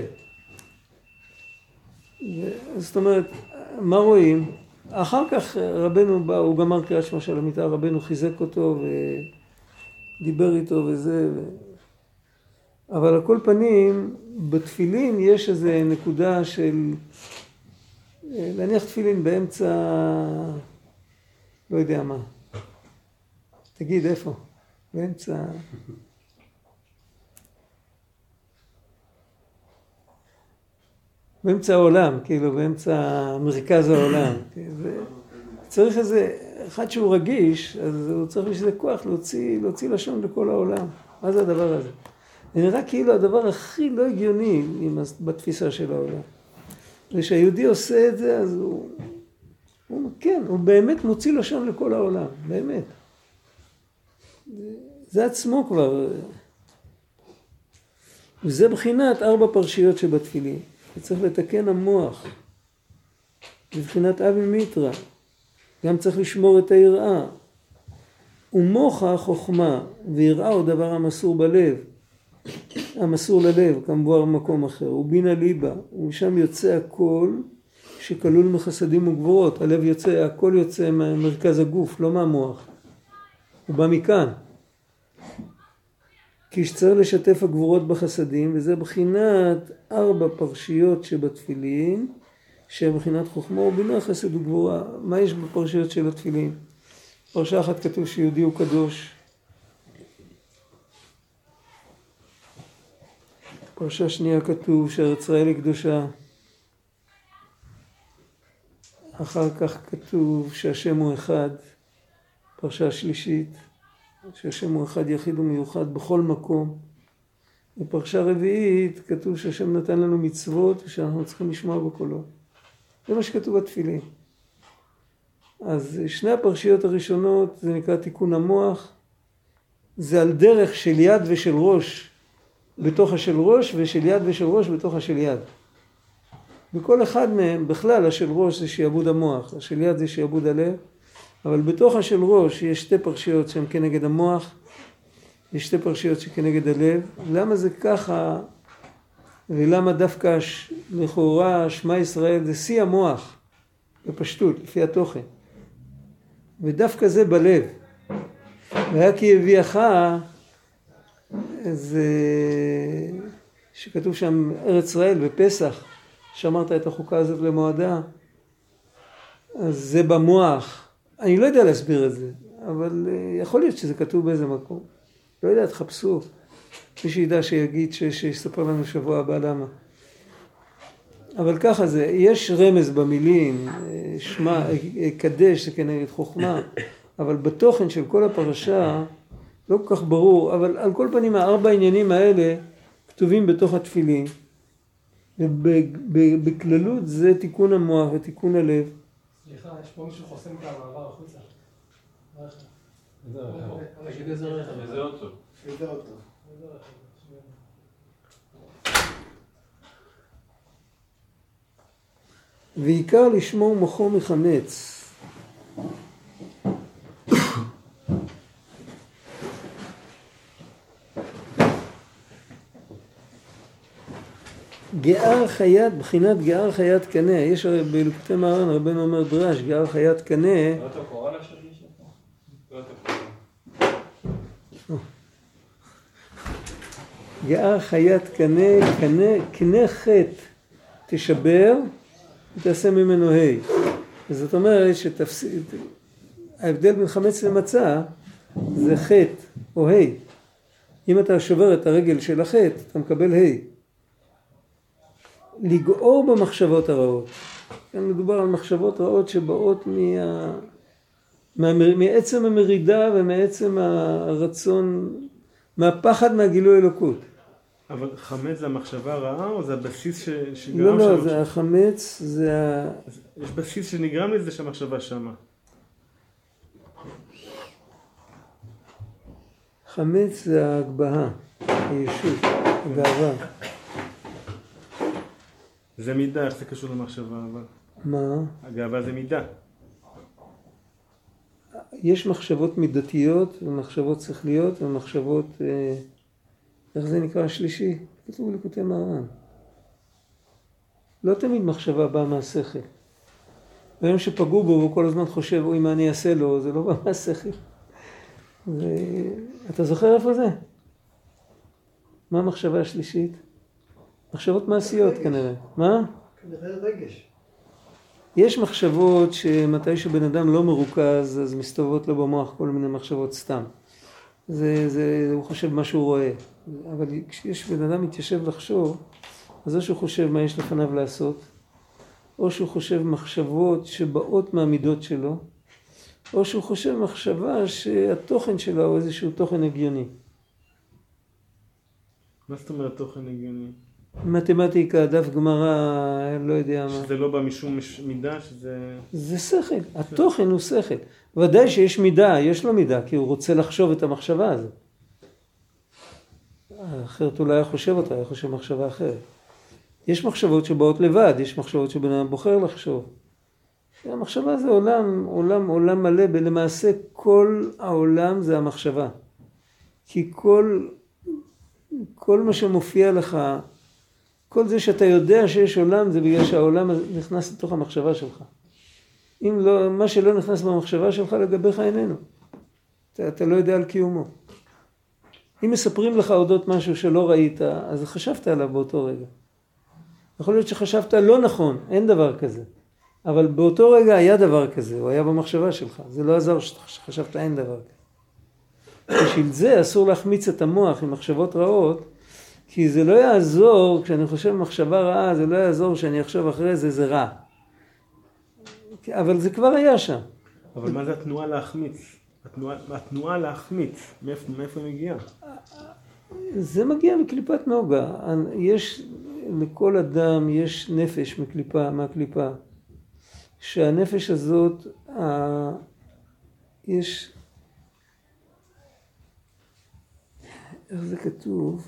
זאת אומרת, מה רואים? אחר כך רבנו בא, הוא גמר קריאת שמע של המיטה, רבנו חיזק אותו ודיבר איתו וזה. ו... אבל על כל פנים, בתפילין יש איזה נקודה של להניח תפילין באמצע, לא יודע מה. תגיד, איפה? באמצע... באמצע העולם, כאילו, באמצע מרכז העולם. צריך איזה, אחד שהוא רגיש, אז הוא צריך איזה כוח להוציא, להוציא לשון לכל העולם. מה זה הדבר הזה? זה נראה כאילו הדבר הכי לא הגיוני בתפיסה של העולם. וכשהיהודי עושה את זה, אז הוא, הוא, כן, הוא באמת מוציא לשון לכל העולם, באמת. זה עצמו כבר. וזה בחינת ארבע פרשיות שבתפילין. צריך לתקן המוח. בבחינת אבי מיטרא. גם צריך לשמור את היראה. ומוחה חוכמה, ויראה הוא דבר המסור בלב. המסור ללב, כמבואר במקום אחר. ובינה ליבה, ומשם יוצא הכל שכלול מחסדים וגבורות. הלב יוצא, הכל יוצא ממרכז הגוף, לא מהמוח. הוא בא מכאן. כי שצריך לשתף הגבורות בחסדים, וזה בחינת ארבע פרשיות שבתפילין, שהן בחינת חוכמה ובינה, חסד וגבורה. מה יש בפרשיות של התפילין? פרשה אחת כתוב שיהודי הוא קדוש. פרשה שנייה כתוב שארץ ישראל היא קדושה. אחר כך כתוב שהשם הוא אחד. פרשה שלישית. שהשם הוא אחד יחיד ומיוחד בכל מקום. בפרשה רביעית כתוב שהשם נתן לנו מצוות ושאנחנו צריכים לשמוע בקולו. זה מה שכתוב בתפילין. אז שני הפרשיות הראשונות זה נקרא תיקון המוח. זה על דרך של יד ושל ראש בתוך השל ראש, ושל יד ושל ראש בתוך השל יד. בכל אחד מהם, בכלל השל ראש זה שיעבוד המוח, השל יד זה שיעבוד הלב. אבל בתוך השל ראש יש שתי פרשיות שהן כנגד המוח, יש שתי פרשיות שכנגד הלב. למה זה ככה, ולמה דווקא לכאורה שמע ישראל זה שיא המוח, בפשטות, לפי התוכן. ודווקא זה בלב. והיה כי הביאך, זה שכתוב שם ארץ ישראל בפסח, שמרת את החוקה הזאת למועדה, אז זה במוח. אני לא יודע להסביר את זה, אבל יכול להיות שזה כתוב באיזה מקום. לא יודע, תחפשו. מי שידע שיגיד, שיספר לנו שבוע הבא למה. אבל ככה זה, יש רמז במילים, שמה, קדש זה כנגד חוכמה, אבל בתוכן של כל הפרשה לא כל כך ברור, אבל על כל פנים הארבע העניינים האלה כתובים בתוך התפילין, ובכללות זה תיקון המוח ותיקון הלב. סליחה, יש פה מישהו חוסם את המעבר החוצה. איזה רכב? תגיד איזה רכב. איזה אוטו. איזה אוטו? ועיקר לשמור מוחו מחמץ. גאר חיית, בחינת גאר חיית קנה, יש הרי בליקוטי מוהר"ן רבנו אומר דרש, גאר חיית קנה. לא אתה קורא לשני שלך? לא אתה קורא. גאר חיית קנה, קנה, קנה חטא תשבר ותעשה ממנו ה'. זאת אומרת שתפסיד, ההבדל בין חמץ למצה זה חטא או ה'. אם אתה שובר את הרגל של החטא, אתה מקבל ה'. לגעור במחשבות הרעות. כאן מדובר על מחשבות רעות שבאות מה... מה... מעצם המרידה ומעצם הרצון, מהפחד מהגילוי אלוקות. אבל חמץ זה המחשבה הרעה או זה הבסיס ש... שגרם לא, לא, שם? זה החמץ, זה ה... יש בסיס שנגרם לזה שהמחשבה שמה. חמץ זה ההגבהה, הישות, הגאווה. זה מידה, איך זה קשור למחשבה? אבל... מה? הגאווה זה מידה. יש מחשבות מידתיות ומחשבות שכליות ומחשבות, אה, איך זה נקרא השלישי? כתוב בליקוטי מוהר"ן. לא תמיד מחשבה באה מהשכל. ביום שפגעו בו והוא כל הזמן חושב, אוי מה אני אעשה לו, זה לא בא מהשכל. ו... אתה זוכר איפה זה? מה המחשבה השלישית? מחשבות מעשיות כנראה. מה? כנראה רגש. יש מחשבות שמתי שבן אדם לא מרוכז, אז מסתובבות לו במוח כל מיני מחשבות סתם. זה, זה, הוא חושב מה שהוא רואה. אבל כשיש בן אדם מתיישב לחשוב, אז או שהוא חושב מה יש לפניו לעשות, או שהוא חושב מחשבות שבאות מהמידות שלו, או שהוא חושב מחשבה שהתוכן שלה הוא איזשהו תוכן הגיוני. מה זאת אומרת תוכן הגיוני? מתמטיקה, דף גמרא, לא יודע מה. שזה לא בא משום מידה, שזה... זה שכל, התוכן הוא שכל. ודאי שיש מידה, יש לו מידה, כי הוא רוצה לחשוב את המחשבה הזאת. אחרת אולי היה חושב אותה, היה חושב מחשבה אחרת. יש מחשבות שבאות לבד, יש מחשבות שבן אדם בוחר לחשוב. המחשבה זה עולם, עולם, עולם מלא, ולמעשה כל העולם זה המחשבה. כי כל, כל מה שמופיע לך, כל זה שאתה יודע שיש עולם, זה בגלל שהעולם נכנס לתוך המחשבה שלך. אם לא, מה שלא נכנס במחשבה שלך לגביך איננו. אתה, אתה לא יודע על קיומו. אם מספרים לך אודות משהו שלא ראית, אז חשבת עליו באותו רגע. יכול להיות שחשבת לא נכון, אין דבר כזה. אבל באותו רגע היה דבר כזה, הוא היה במחשבה שלך. זה לא עזר שחשבת אין דבר כזה. בשביל זה אסור להחמיץ את המוח עם מחשבות רעות, כי זה לא יעזור, כשאני חושב מחשבה רעה, זה לא יעזור שאני אחשוב אחרי זה, זה רע. אבל זה כבר היה שם. אבל מה זה התנועה להחמיץ? התנועה, התנועה להחמיץ, מאיפה, מאיפה היא מגיעה? זה מגיע מקליפת נוגה. יש, לכל אדם יש נפש מקליפה, מהקליפה. שהנפש הזאת, ה... יש, איך זה כתוב?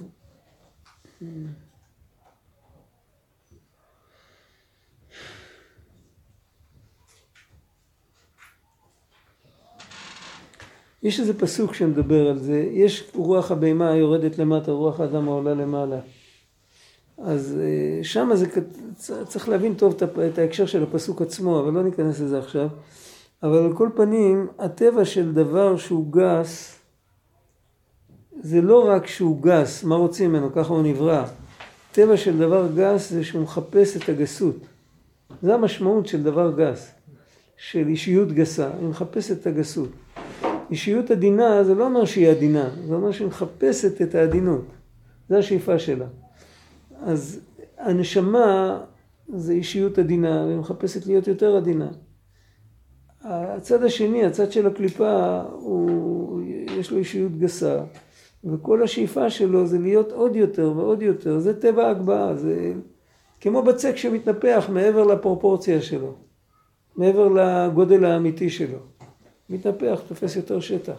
יש איזה פסוק שמדבר על זה, יש רוח הבהמה יורדת למטה, רוח האדם עולה למעלה. אז שם זה, צריך להבין טוב את ההקשר של הפסוק עצמו, אבל לא ניכנס לזה עכשיו. אבל על כל פנים, הטבע של דבר שהוא גס, זה לא רק שהוא גס, מה רוצים ממנו, ככה הוא נברא. טבע של דבר גס זה שהוא מחפש את הגסות. זה המשמעות של דבר גס, של אישיות גסה, היא מחפשת את הגסות. אישיות עדינה זה לא אומר שהיא עדינה, זה אומר שהיא מחפשת את העדינות. זה השאיפה שלה. אז הנשמה זה אישיות עדינה, והיא מחפשת להיות יותר עדינה. הצד השני, הצד של הקליפה, הוא, יש לו אישיות גסה, וכל השאיפה שלו זה להיות עוד יותר ועוד יותר. זה טבע ההגבהה, זה כמו בצק שמתנפח מעבר לפרופורציה שלו, מעבר לגודל האמיתי שלו. מתנפח, תופס יותר שטח.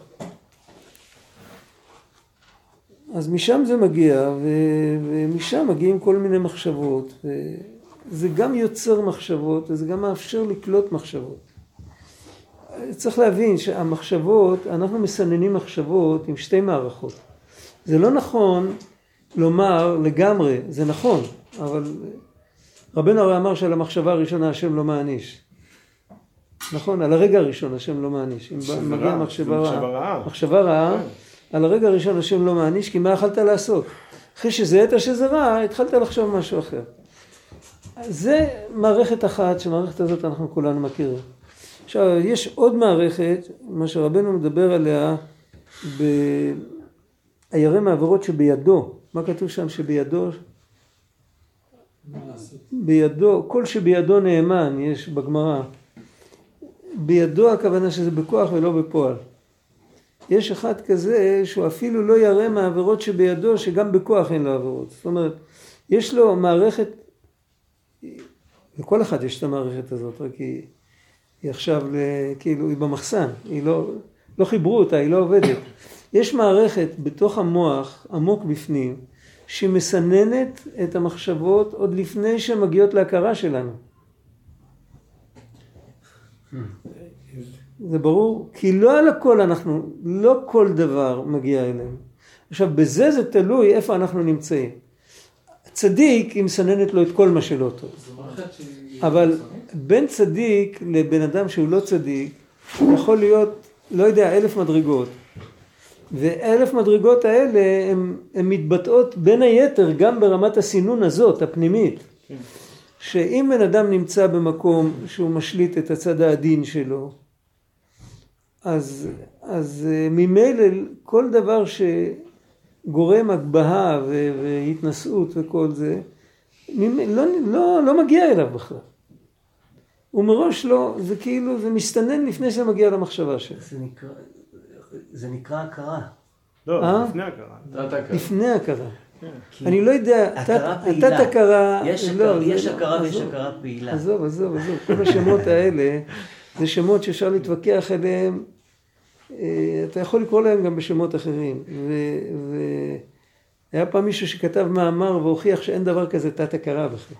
אז משם זה מגיע, ו- ומשם מגיעים כל מיני מחשבות. זה גם יוצר מחשבות, וזה גם מאפשר לקלוט מחשבות. צריך להבין שהמחשבות, אנחנו מסננים מחשבות עם שתי מערכות. זה לא נכון לומר לגמרי, זה נכון, אבל רבנו הרי אמר שעל המחשבה הראשונה השם לא מעניש. נכון, על הרגע הראשון השם לא מעניש. אם מגיע מחשבה רעה, מחשבה רעה, על הרגע הראשון השם לא מעניש, כי מה יכלת לעשות? אחרי שזיהית שזה רע, התחלת לחשוב משהו אחר. זה מערכת אחת, שמערכת הזאת אנחנו כולנו מכירים. עכשיו, יש עוד מערכת, מה שרבנו מדבר עליה, בירא מעבירות שבידו. מה כתוב שם שבידו? בידו, כל שבידו נאמן, יש בגמרא. בידו הכוונה שזה בכוח ולא בפועל. יש אחד כזה שהוא אפילו לא ירא מעבירות שבידו, שגם בכוח אין לו עבירות. זאת אומרת, יש לו מערכת, לכל אחד יש את המערכת הזאת, רק היא, היא עכשיו כאילו היא במחסן, היא לא, לא חיברו אותה, היא לא עובדת. יש מערכת בתוך המוח, עמוק בפנים, שמסננת את המחשבות עוד לפני שמגיעות להכרה שלנו. זה ברור? כי לא על הכל אנחנו, לא כל דבר מגיע אלינו. עכשיו, בזה זה תלוי איפה אנחנו נמצאים. צדיק היא מסננת לו את כל מה שלא טוב. אבל בין צדיק לבן אדם שהוא לא צדיק, יכול להיות, לא יודע, אלף מדרגות. ואלף מדרגות האלה הן מתבטאות בין היתר גם ברמת הסינון הזאת, הפנימית. שאם בן אדם נמצא במקום שהוא משליט את הצד העדין שלו, אז, אז ממילא כל דבר שגורם הגבהה והתנשאות וכל זה, לא, לא, לא מגיע אליו בכלל. ומראש לא, זה כאילו, זה מסתנן לפני שזה מגיע למחשבה שלו. זה נקרא, זה נקרא הכרה. לא, אה? לפני הכרה. לפני הכרה. אני לא יודע, הכרה פעילה. תת הכרה, יש לא, יש לא, הכרה ויש עזוב, הכרה פעילה. עזוב, עזוב, עזוב. כל השמות האלה, זה שמות שאפשר להתווכח עליהם, אתה יכול לקרוא להם גם בשמות אחרים. והיה פעם מישהו שכתב מאמר והוכיח שאין דבר כזה תת הכרה בכלל.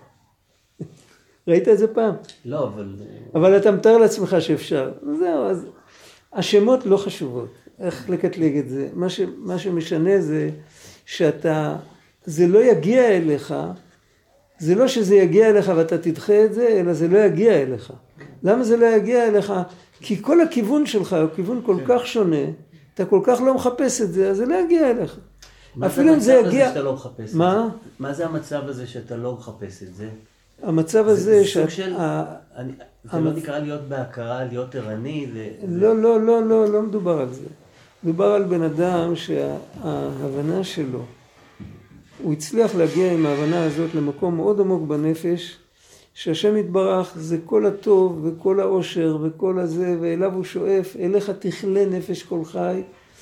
ראית את זה פעם? לא, אבל... אבל אתה מתאר לעצמך שאפשר. זהו, אז השמות לא חשובות. איך לקטלג את זה? מה, ש, מה שמשנה זה שאתה, זה לא יגיע אליך, זה לא שזה יגיע אליך ואתה תדחה את זה, אלא זה לא יגיע אליך. למה זה לא יגיע אליך? כי כל הכיוון שלך הוא כיוון כל כך שונה, אתה כל כך לא מחפש את זה, אז זה לא יגיע אליך. אפילו אם זה יגיע... מה זה המצב הזה שאתה לא מחפש מה? את זה? מה זה המצב הזה שאתה לא מחפש את זה? המצב הזה ש... ש... של... אני... זה לא נקרא להיות בהכרה, להיות ערני ו... לא, לא, לא, לא, לא מדובר על זה. מדובר על בן אדם שההבנה שלו, הוא הצליח להגיע עם ההבנה הזאת למקום מאוד עמוק בנפש, שהשם יתברך זה כל הטוב וכל העושר וכל הזה, ואליו הוא שואף, אליך תכלה נפש כל חי,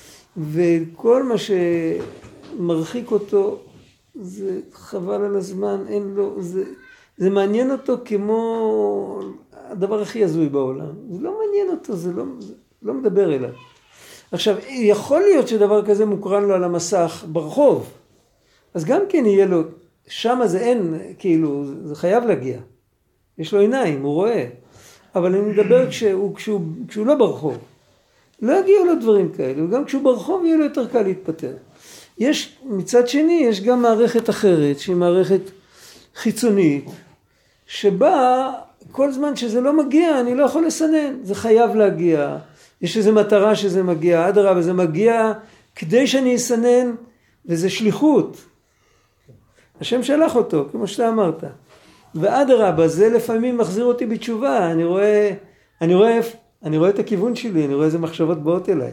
וכל מה שמרחיק אותו, זה חבל על הזמן, אין לו, זה, זה מעניין אותו כמו הדבר הכי הזוי בעולם. זה לא מעניין אותו, זה לא, זה לא מדבר אליו. עכשיו, יכול להיות שדבר כזה מוקרן לו על המסך ברחוב, אז גם כן יהיה לו, שם זה אין, כאילו, זה חייב להגיע. יש לו עיניים, הוא רואה. אבל אני מדבר כשהוא, כשהוא, כשהוא לא ברחוב. לא יגיעו לו דברים כאלה, וגם כשהוא ברחוב יהיה לו יותר קל להתפטר. יש, מצד שני, יש גם מערכת אחרת, שהיא מערכת חיצונית, שבה כל זמן שזה לא מגיע, אני לא יכול לסנן. זה חייב להגיע. יש איזו מטרה שזה מגיע, אדרבה, זה מגיע כדי שאני אסנן, וזה שליחות. השם שלח אותו, כמו שאתה אמרת. ואדרבה, זה לפעמים מחזיר אותי בתשובה. אני רואה, אני רואה, אני רואה את הכיוון שלי, אני רואה איזה מחשבות באות אליי.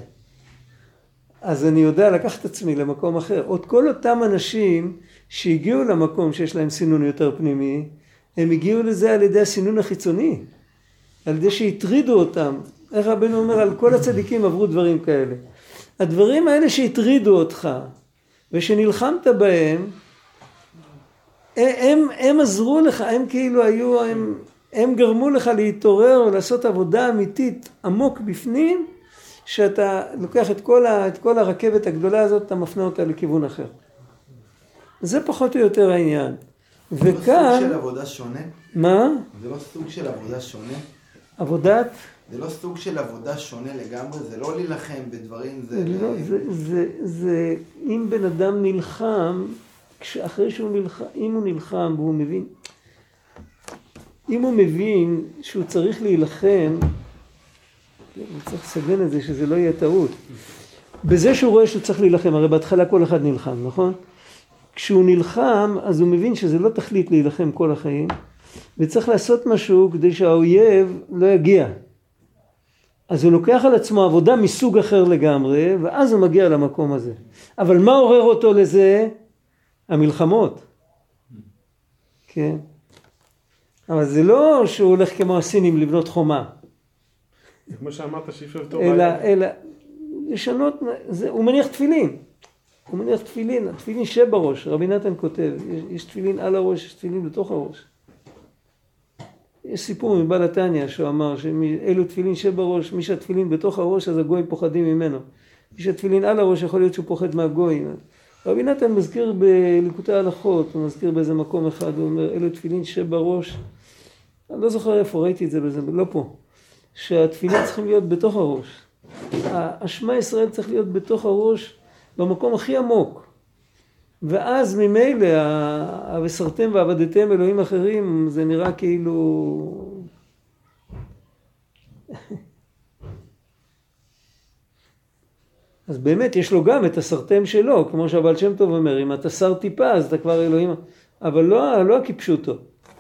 אז אני יודע לקחת את עצמי למקום אחר. עוד כל אותם אנשים שהגיעו למקום שיש להם סינון יותר פנימי, הם הגיעו לזה על ידי הסינון החיצוני. על ידי שהטרידו אותם. איך רבנו אומר, על כל הצדיקים עברו דברים כאלה. הדברים האלה שהטרידו אותך, ושנלחמת בהם, הם, הם עזרו לך, הם כאילו היו, הם, הם גרמו לך להתעורר ולעשות עבודה אמיתית עמוק בפנים, שאתה לוקח את כל, ה, את כל הרכבת הגדולה הזאת, אתה מפנה אותה לכיוון אחר. זה פחות או יותר העניין. וכאן... זה לא סוג של עבודה שונה? מה? זה לא סוג של עבודה שונה? עבודת? זה לא סוג של עבודה שונה לגמרי, זה לא להילחם בדברים, זה... לא, זה, זה, זה, אם בן אדם נלחם, אחרי שהוא נלחם, אם הוא נלחם והוא מבין, אם הוא מבין שהוא צריך להילחם, הוא צריך לסגן את זה שזה לא יהיה טעות. בזה שהוא רואה שהוא צריך להילחם, הרי בהתחלה כל אחד נלחם, נכון? כשהוא נלחם, אז הוא מבין שזה לא תכלית להילחם כל החיים, וצריך לעשות משהו כדי שהאויב לא יגיע. אז הוא לוקח על עצמו עבודה מסוג אחר לגמרי, ואז הוא מגיע למקום הזה. אבל מה עורר אותו לזה? המלחמות. כן. אבל זה לא שהוא הולך כמו הסינים לבנות חומה. כמו שאמרת שאי אפשר טוב. אלא, אלא, לשנות, זה, הוא מניח תפילין. הוא מניח תפילין, תפילין שבראש. רבי נתן כותב, יש, יש תפילין על הראש, יש תפילין בתוך הראש. יש סיפור מבעל התניא שהוא אמר שאלו תפילין שבראש, מי שהתפילין בתוך הראש אז הגויים פוחדים ממנו. מי שהתפילין על הראש יכול להיות שהוא פוחד מהגויים. רבי נתן מזכיר בליקוטי ההלכות, הוא מזכיר באיזה מקום אחד, הוא אומר אלו תפילין שבראש, אני לא זוכר איפה, ראיתי את זה בזה, לא פה, שהתפילין צריכים להיות בתוך הראש. השמע ישראל צריך להיות בתוך הראש במקום הכי עמוק. ואז ממילא, וסרתם ועבדתם אלוהים אחרים, זה נראה כאילו... אז באמת יש לו גם את הסרתם שלו, כמו שהבעל שם טוב אומר, אם אתה שר טיפה אז אתה כבר אלוהים, אבל לא, לא הכיפשוטו.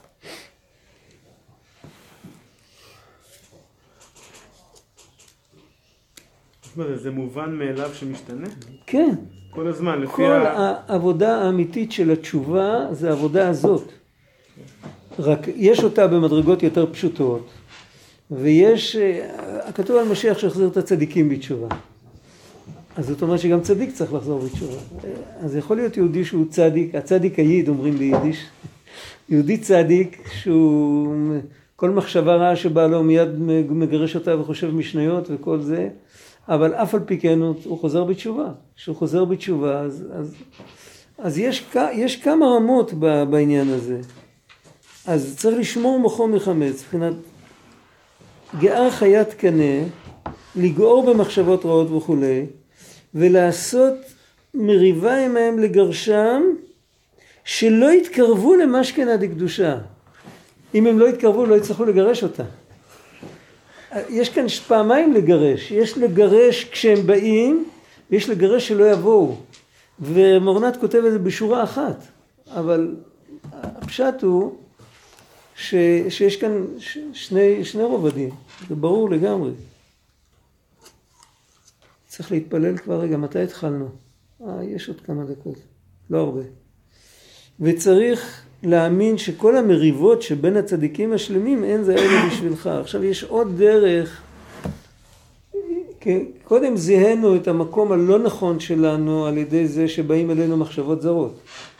זה מובן מאליו שמשתנה? כן. כל הזמן, לפי כל העבודה האמיתית של התשובה זה העבודה הזאת. רק יש אותה במדרגות יותר פשוטות, ויש, הכתוב על משיח שהחזיר את הצדיקים בתשובה. אז זאת אומרת שגם צדיק צריך לחזור בתשובה. אז יכול להיות יהודי שהוא צדיק, הצדיק היד אומרים ביידיש, יהודי צדיק שהוא, כל מחשבה רעה שבא לו מיד מגרש אותה וחושב משניות וכל זה, אבל אף על פי כן הוא חוזר בתשובה. כשהוא חוזר בתשובה, אז, אז, אז יש, יש כמה רמות בעניין הזה. אז צריך לשמור מוחו מחמץ, מבחינת גאה חיית קנה, לגעור במחשבות רעות וכו', ולעשות מריבה עמהם לגרשם, שלא יתקרבו למשכנה דקדושה. אם הם לא יתקרבו, לא יצטרכו לגרש אותה. יש כאן פעמיים לגרש, יש לגרש כשהם באים, ויש לגרש שלא יבואו. ומורנת כותב את זה בשורה אחת, אבל הפשט הוא ש, שיש כאן שני, שני רובדים, זה ברור לגמרי. צריך להתפלל כבר, רגע, מתי התחלנו? אה, יש עוד כמה דקות, לא הרבה. וצריך להאמין שכל המריבות שבין הצדיקים השלמים אין זה אלה בשבילך. עכשיו יש עוד דרך, קודם זיהנו את המקום הלא נכון שלנו על ידי זה שבאים אלינו מחשבות זרות.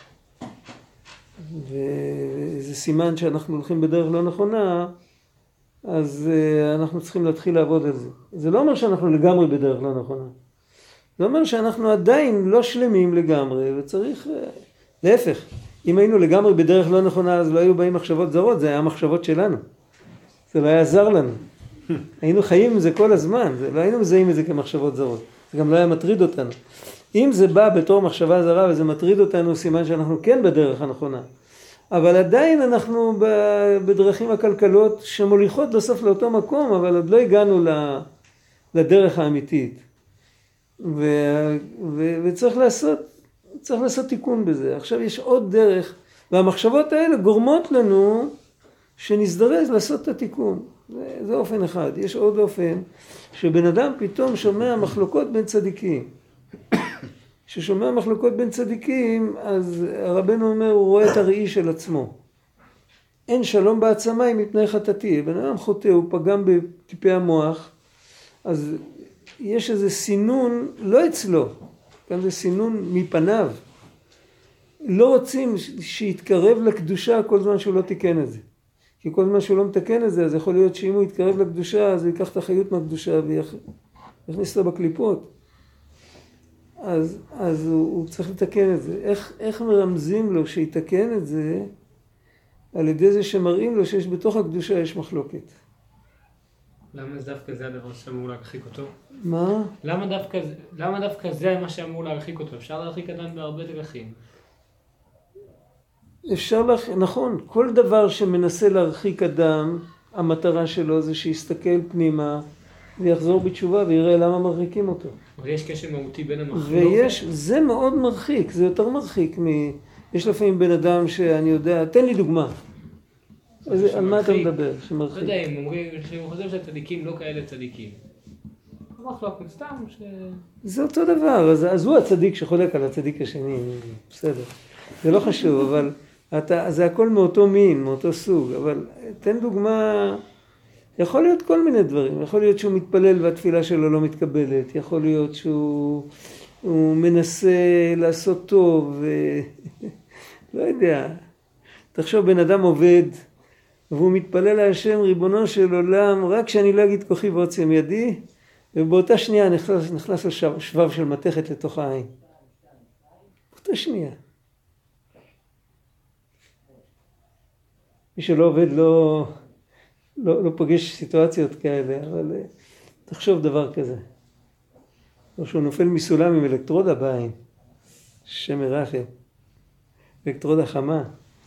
וזה סימן שאנחנו הולכים בדרך לא נכונה, אז אנחנו צריכים להתחיל לעבוד על זה. זה לא אומר שאנחנו לגמרי בדרך לא נכונה. זה אומר שאנחנו עדיין לא שלמים לגמרי, וצריך, להפך, אם היינו לגמרי בדרך לא נכונה, אז לא היו באים מחשבות זרות, זה היה מחשבות שלנו. זה לא היה זר לנו. היינו חיים עם זה כל הזמן, זה, לא היינו מזהים את זה כמחשבות זרות. זה גם לא היה מטריד אותנו. אם זה בא בתור מחשבה זרה וזה מטריד אותנו, סימן שאנחנו כן בדרך הנכונה. אבל עדיין אנחנו בדרכים הכלכלות שמוליכות בסוף לאותו מקום, אבל עוד לא הגענו לדרך האמיתית. ו, ו, וצריך לעשות, צריך לעשות תיקון בזה. עכשיו יש עוד דרך, והמחשבות האלה גורמות לנו שנסדרז לעשות את התיקון. זה, זה אופן אחד. יש עוד אופן שבן אדם פתאום שומע מחלוקות בין צדיקים. כששומע מחלוקות בין צדיקים, אז הרבנו אומר, הוא רואה את הראי של עצמו. אין שלום בעצמי מפני חטאתי. בן אדם חוטא, הוא פגם בטיפי המוח, אז יש איזה סינון, לא אצלו, כאן זה סינון מפניו. לא רוצים שיתקרב לקדושה כל זמן שהוא לא תיקן את זה. כי כל זמן שהוא לא מתקן את זה, אז יכול להיות שאם הוא יתקרב לקדושה, אז הוא ייקח את החיות מהקדושה ויכניס אותה בקליפות. אז, אז הוא, הוא צריך לתקן את זה. איך, איך מרמזים לו שיתקן את זה? על ידי זה שמראים לו שיש בתוך הקדושה יש מחלוקת. למה דווקא זה הדבר שאמור להרחיק אותו? מה? למה דווקא, למה דווקא זה מה שאמור להרחיק אותו? אפשר להרחיק אדם בהרבה דרכים. אפשר לך, נכון, כל דבר שמנסה להרחיק אדם, המטרה שלו זה שיסתכל פנימה ויחזור בתשובה ויראה למה מרחיקים אותו. אבל יש קשר מהותי בין המחלוקת. ויש, זה מאוד מרחיק, זה יותר מרחיק מ... יש לפעמים בן אדם שאני יודע, תן לי דוגמה. אז, על מה אתה מדבר? שמרחיק. לא יודע, אם אומרים, שאני חושב שהצדיקים לא כאלה צדיקים. מחלוקת סתם ש... זה אותו דבר, אז, אז הוא הצדיק שחולק על הצדיק השני, בסדר. זה לא חשוב, אבל אתה, זה הכל מאותו מין, מאותו סוג, אבל תן דוגמה, יכול להיות כל מיני דברים, יכול להיות שהוא מתפלל והתפילה שלו לא מתקבלת, יכול להיות שהוא הוא מנסה לעשות טוב, ו... לא יודע, תחשוב בן אדם עובד, והוא מתפלל להשם ריבונו של עולם, רק שאני לא אגיד כוחי ועוצם ידי, ובאותה שנייה נכנס, נכנס לו שבב של מתכת לתוך העין. באותה שנייה. מי שלא עובד לא, לא, לא פוגש סיטואציות כאלה, אבל תחשוב דבר כזה. או שהוא נופל מסולם עם אלקטרודה בעין, שם מרחם, אלקטרודה חמה.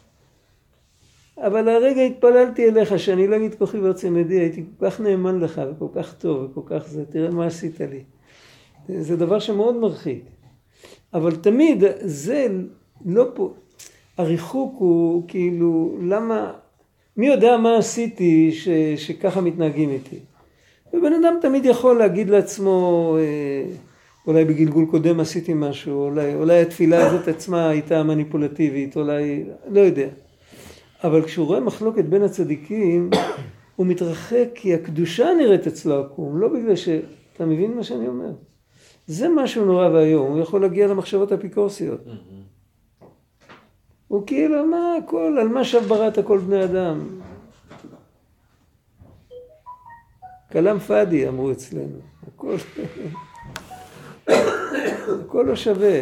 אבל הרגע התפללתי אליך שאני לא אגיד כוחי ועוצם ידי, הייתי כל כך נאמן לך וכל כך טוב וכל כך זה, תראה מה עשית לי. זה דבר שמאוד מרחיק. אבל תמיד זה לא פה, הריחוק הוא כאילו, למה, מי יודע מה עשיתי ש, שככה מתנהגים איתי. ובן אדם תמיד יכול להגיד לעצמו, אולי בגלגול קודם עשיתי משהו, אולי, אולי התפילה הזאת עצמה הייתה מניפולטיבית, אולי, לא יודע. אבל כשהוא רואה מחלוקת בין הצדיקים, הוא מתרחק כי הקדושה נראית אצלו עקום, לא בגלל שאתה מבין מה שאני אומר. זה משהו נורא והיום, הוא יכול להגיע למחשבות אפיקורסיות. הוא כאילו, מה הכל, על מה שב בראת כל בני אדם? כלם פאדי אמרו אצלנו, הכל, הכל לא שווה.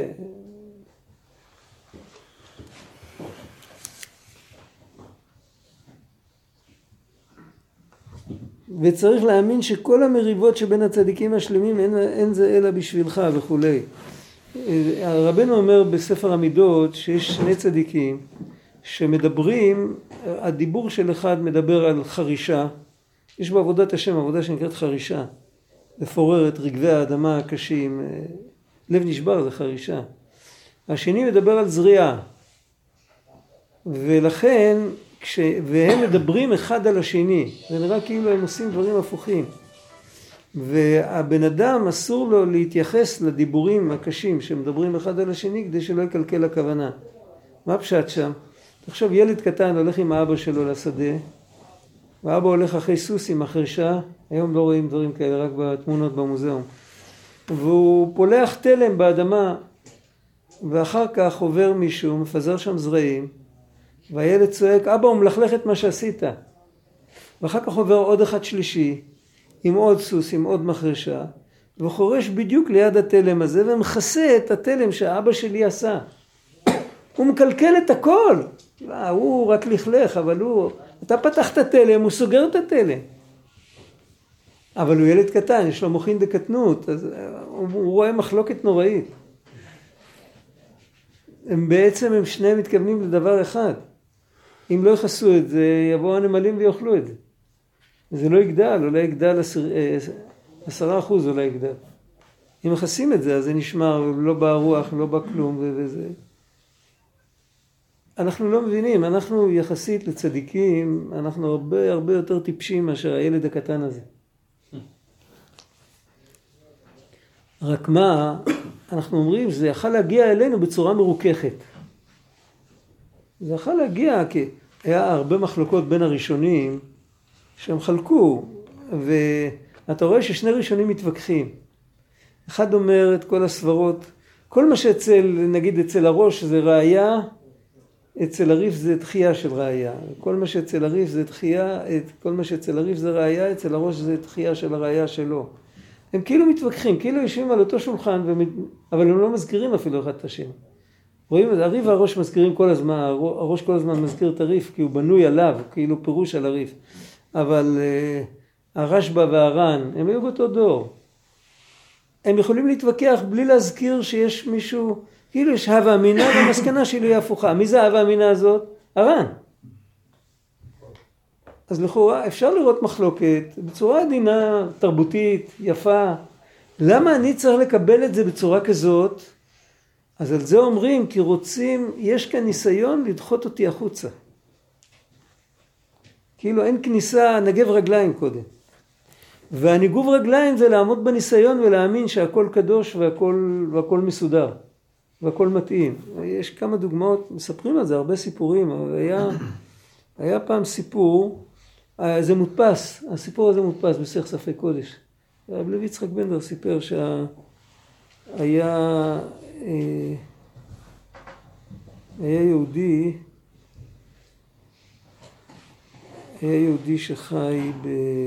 וצריך להאמין שכל המריבות שבין הצדיקים השלמים אין, אין זה אלא בשבילך וכולי. הרבנו אומר בספר המידות שיש שני צדיקים שמדברים, הדיבור של אחד מדבר על חרישה, יש בעבודת השם עבודה שנקראת חרישה, לפורר את רגבי האדמה הקשים, לב נשבר זה חרישה. השני מדבר על זריעה, ולכן כש... והם מדברים אחד על השני, זה נראה כאילו הם עושים דברים הפוכים. והבן אדם אסור לו להתייחס לדיבורים הקשים שמדברים אחד על השני כדי שלא יקלקל הכוונה. מה פשט שם? תחשוב, ילד קטן הולך עם האבא שלו לשדה, והאבא הולך אחרי סוס עם החרשה, היום לא רואים דברים כאלה, רק בתמונות במוזיאום. והוא פולח תלם באדמה, ואחר כך עובר מישהו, מפזר שם זרעים, והילד צועק, אבא הוא מלכלך את מה שעשית. ואחר כך עובר עוד אחד שלישי, עם עוד סוס, עם עוד מחרשה, וחורש בדיוק ליד התלם הזה, ומכסה את התלם שהאבא שלי עשה. הוא מקלקל את הכל. הוא רק לכלך, אבל הוא, אתה פתח את התלם, הוא סוגר את התלם. אבל הוא ילד קטן, יש לו מוחין דקטנות, אז הוא, הוא רואה מחלוקת נוראית. הם בעצם, הם שניהם מתכוונים לדבר אחד. אם לא יחסו את זה, יבואו הנמלים ויאכלו את זה. זה לא יגדל, אולי יגדל עשר, עשרה אחוז, אולי יגדל. אם יחסים את זה, אז זה נשמר, לא בא רוח, לא בא כלום, וזה. אנחנו לא מבינים, אנחנו יחסית לצדיקים, אנחנו הרבה הרבה יותר טיפשים מאשר הילד הקטן הזה. רק מה, אנחנו אומרים, זה יכול להגיע אלינו בצורה מרוככת. זה יכול להגיע, כי היה הרבה מחלוקות בין הראשונים, שהם חלקו, ואתה רואה ששני ראשונים מתווכחים. אחד אומר את כל הסברות, כל מה שאצל, נגיד אצל הראש זה ראיה, אצל הריף זה דחייה של ראיה. כל מה שאצל הריף זה דחייה, כל מה שאצל הריף זה ראיה, אצל הראש זה דחייה של הראיה שלו. הם כאילו מתווכחים, כאילו יושבים על אותו שולחן, ומת... אבל הם לא מזכירים אפילו אחד את השם. רואים, הריף והראש מזכירים כל הזמן, הראש כל הזמן מזכיר את הריף, כי הוא בנוי עליו, כאילו פירוש על הריף. אבל uh, הרשב"א והר"ן, הם היו באותו דור. הם יכולים להתווכח בלי להזכיר שיש מישהו, כאילו יש הווה אמינה והמסקנה שלי היא הפוכה. מי זה ההווה אמינה הזאת? הר"ן. אז לכאורה אפשר לראות מחלוקת בצורה עדינה, תרבותית, יפה. למה אני צריך לקבל את זה בצורה כזאת? אז על זה אומרים, כי רוצים, יש כאן ניסיון לדחות אותי החוצה. כאילו אין כניסה, נגב רגליים קודם. והניגוב רגליים זה לעמוד בניסיון ולהאמין שהכל קדוש והכל, והכל מסודר. והכל מתאים. יש כמה דוגמאות, מספרים על זה, הרבה סיפורים, אבל היה, היה פעם סיפור, זה מודפס, הסיפור הזה מודפס בסך ספי קודש. הרב לוי יצחק בנדר סיפר שהיה אה, היה יהודי, היה יהודי שחי ב...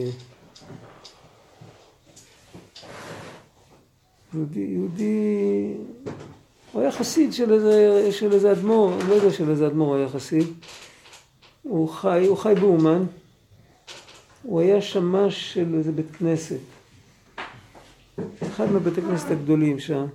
יהודי, יהודי, הוא היה חסיד של איזה, של איזה אדמו"ר, אני לא יודע של איזה אדמו"ר הוא היה חסיד. הוא חי, הוא חי באומן. הוא היה שמש של איזה בית כנסת. אחד מהבית הכנסת הגדולים שם.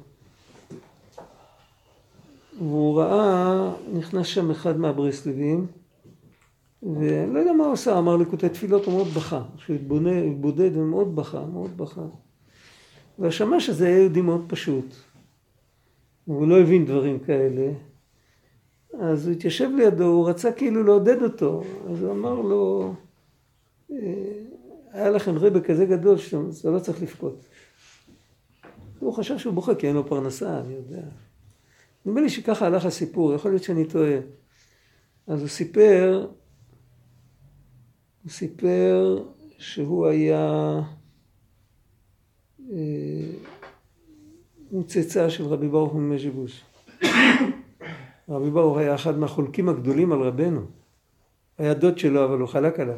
והוא ראה, נכנס שם אחד מהברסלבים, ולא יודע מה הוא עושה, אמר לקוטי תפילות, הוא מאוד בכה. שהוא התבודד ומאוד בכה, מאוד בכה. והשמש הזה היה יהודי מאוד פשוט. הוא לא הבין דברים כאלה. אז הוא התיישב לידו, הוא רצה כאילו לעודד אותו. אז הוא אמר לו, היה לכם רבא כזה גדול שאתה לא צריך לבכות. הוא חשב שהוא בוכה כי אין לו פרנסה, אני יודע. נדמה לי שככה הלך הסיפור, יכול להיות שאני טועה. אז הוא סיפר, הוא סיפר שהוא היה... הוא צאצא של רבי ברוך ממז'יבוש. רבי ברוך היה אחד מהחולקים הגדולים על רבנו. היה דוד שלו, אבל הוא חלק עליו.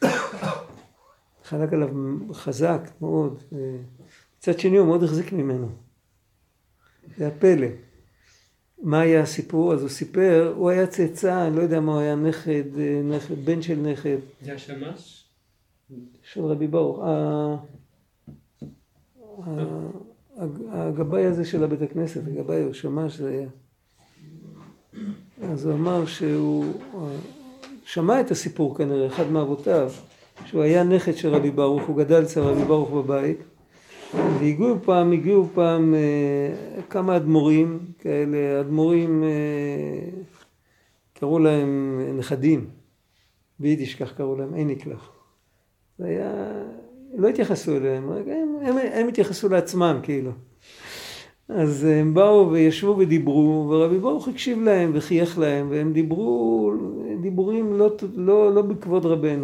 חלק עליו חזק מאוד. מצד שני הוא מאוד החזיק ממנו. זה הפלא. מה היה הסיפור? אז הוא סיפר, הוא היה צאצא, אני לא יודע מה הוא היה, נכד, נכד, בן של נכד. זה השמש? של רבי ברוך. הגבאי הזה של הבית הכנסת, הגבאי הוא שמע שזה היה. אז הוא אמר שהוא שמע את הסיפור כנראה, אחד מאבותיו, שהוא היה נכד של רבי ברוך, הוא גדל אצל רבי ברוך בבית, והגיעו פעם, הגיעו פעם כמה אדמו"רים כאלה, אדמו"רים קראו להם נכדים, ביידיש כך קראו להם, אין נקלח. זה היה... לא התייחסו אליהם, הם, הם, הם התייחסו לעצמם כאילו. אז הם באו וישבו ודיברו, ורבי ברוך הקשיב להם וחייך להם, והם דיברו דיבורים לא, לא, לא בכבוד רבנו.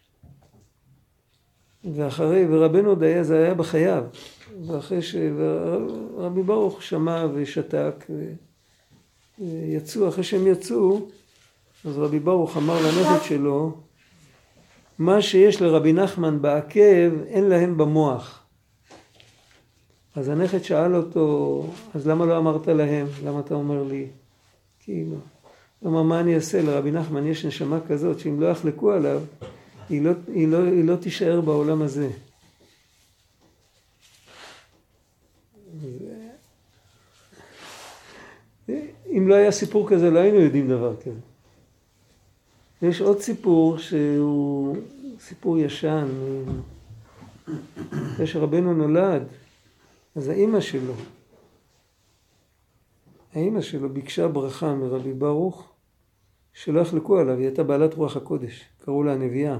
ואחרי, ורבנו עוד היה, זה היה בחייו. ואחרי שרבי ברוך שמע ושתק, ויצאו, אחרי שהם יצאו, אז רבי ברוך אמר לנכד שלו, מה שיש לרבי נחמן בעקב, אין להם במוח. אז הנכד שאל אותו, אז למה לא אמרת להם? למה אתה אומר לי? כאילו, למה מה אני אעשה? לרבי נחמן יש נשמה כזאת, שאם לא יחלקו עליו, היא לא, היא לא, היא לא תישאר בעולם הזה. אם לא היה סיפור כזה, לא היינו יודעים דבר כזה. יש עוד סיפור שהוא סיפור ישן. כשרבנו נולד, אז האמא שלו, האמא שלו ביקשה ברכה מרבי ברוך שלא יחלקו עליו, היא הייתה בעלת רוח הקודש, קראו לה הנביאה.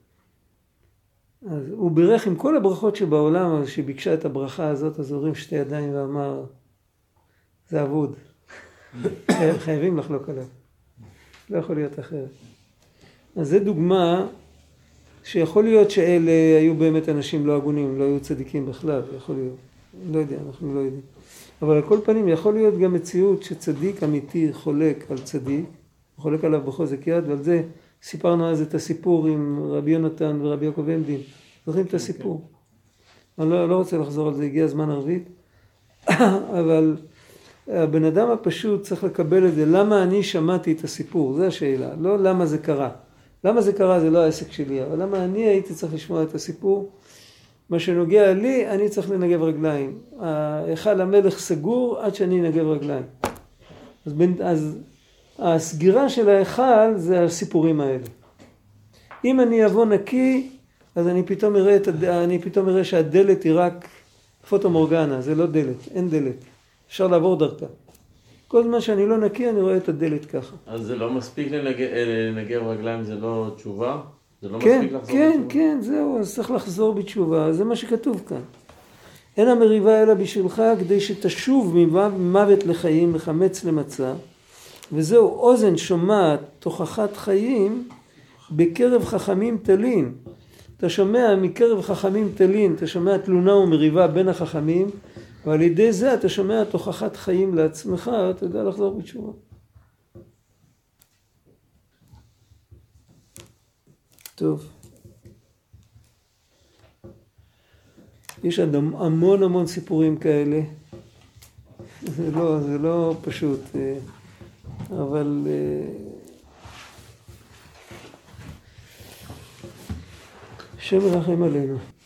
אז הוא בירך עם כל הברכות שבעולם, אז שביקשה את הברכה הזאת, אז הורים שתי ידיים ואמר, זה אבוד, חייבים לחלוק עליו, לא יכול להיות אחרת. אז זה דוגמה שיכול להיות שאלה היו באמת אנשים לא הגונים, לא היו צדיקים בכלל, יכול להיות, לא יודע, אנחנו לא יודעים. אבל על כל פנים יכול להיות גם מציאות שצדיק אמיתי חולק על צדיק, חולק עליו בחוזק יד, ועל זה סיפרנו אז את הסיפור עם רבי יונתן ורבי יעקב עמדין. זוכרים את הסיפור? אני לא, לא רוצה לחזור על זה, הגיע הזמן ערבית, אבל הבן אדם הפשוט צריך לקבל את זה, למה אני שמעתי את הסיפור, זו השאלה, לא למה זה קרה. למה זה קרה זה לא העסק שלי, אבל למה אני הייתי צריך לשמוע את הסיפור, מה שנוגע לי, אני צריך לנגב רגליים. היכל המלך סגור עד שאני נגב רגליים. אז, בין, אז הסגירה של ההיכל זה הסיפורים האלה. אם אני אבוא נקי, אז אני פתאום אראה, את הד... אני פתאום אראה שהדלת היא רק פוטומורגנה, זה לא דלת, אין דלת. אפשר לעבור דרכה. כל זמן שאני לא נקי, אני רואה את הדלת ככה. אז זה לא מספיק לנגב רגליים, זה לא תשובה? זה לא כן, מספיק לחזור כן, בתשובה? כן, זהו, אז צריך לחזור בתשובה, זה מה שכתוב כאן. אין המריבה אלא בשבילך כדי שתשוב ממוות לחיים, מחמץ למצה, וזהו אוזן שומעת תוכחת חיים בקרב חכמים תלין. אתה שומע מקרב חכמים תלין, אתה שומע תלונה ומריבה בין החכמים, ועל ידי זה אתה שומע תוכחת חיים לעצמך, אתה יודע לחזור בתשובה. טוב. יש אדם, המון המון סיפורים כאלה. זה לא, זה לא פשוט, אבל שם ירחם עלינו.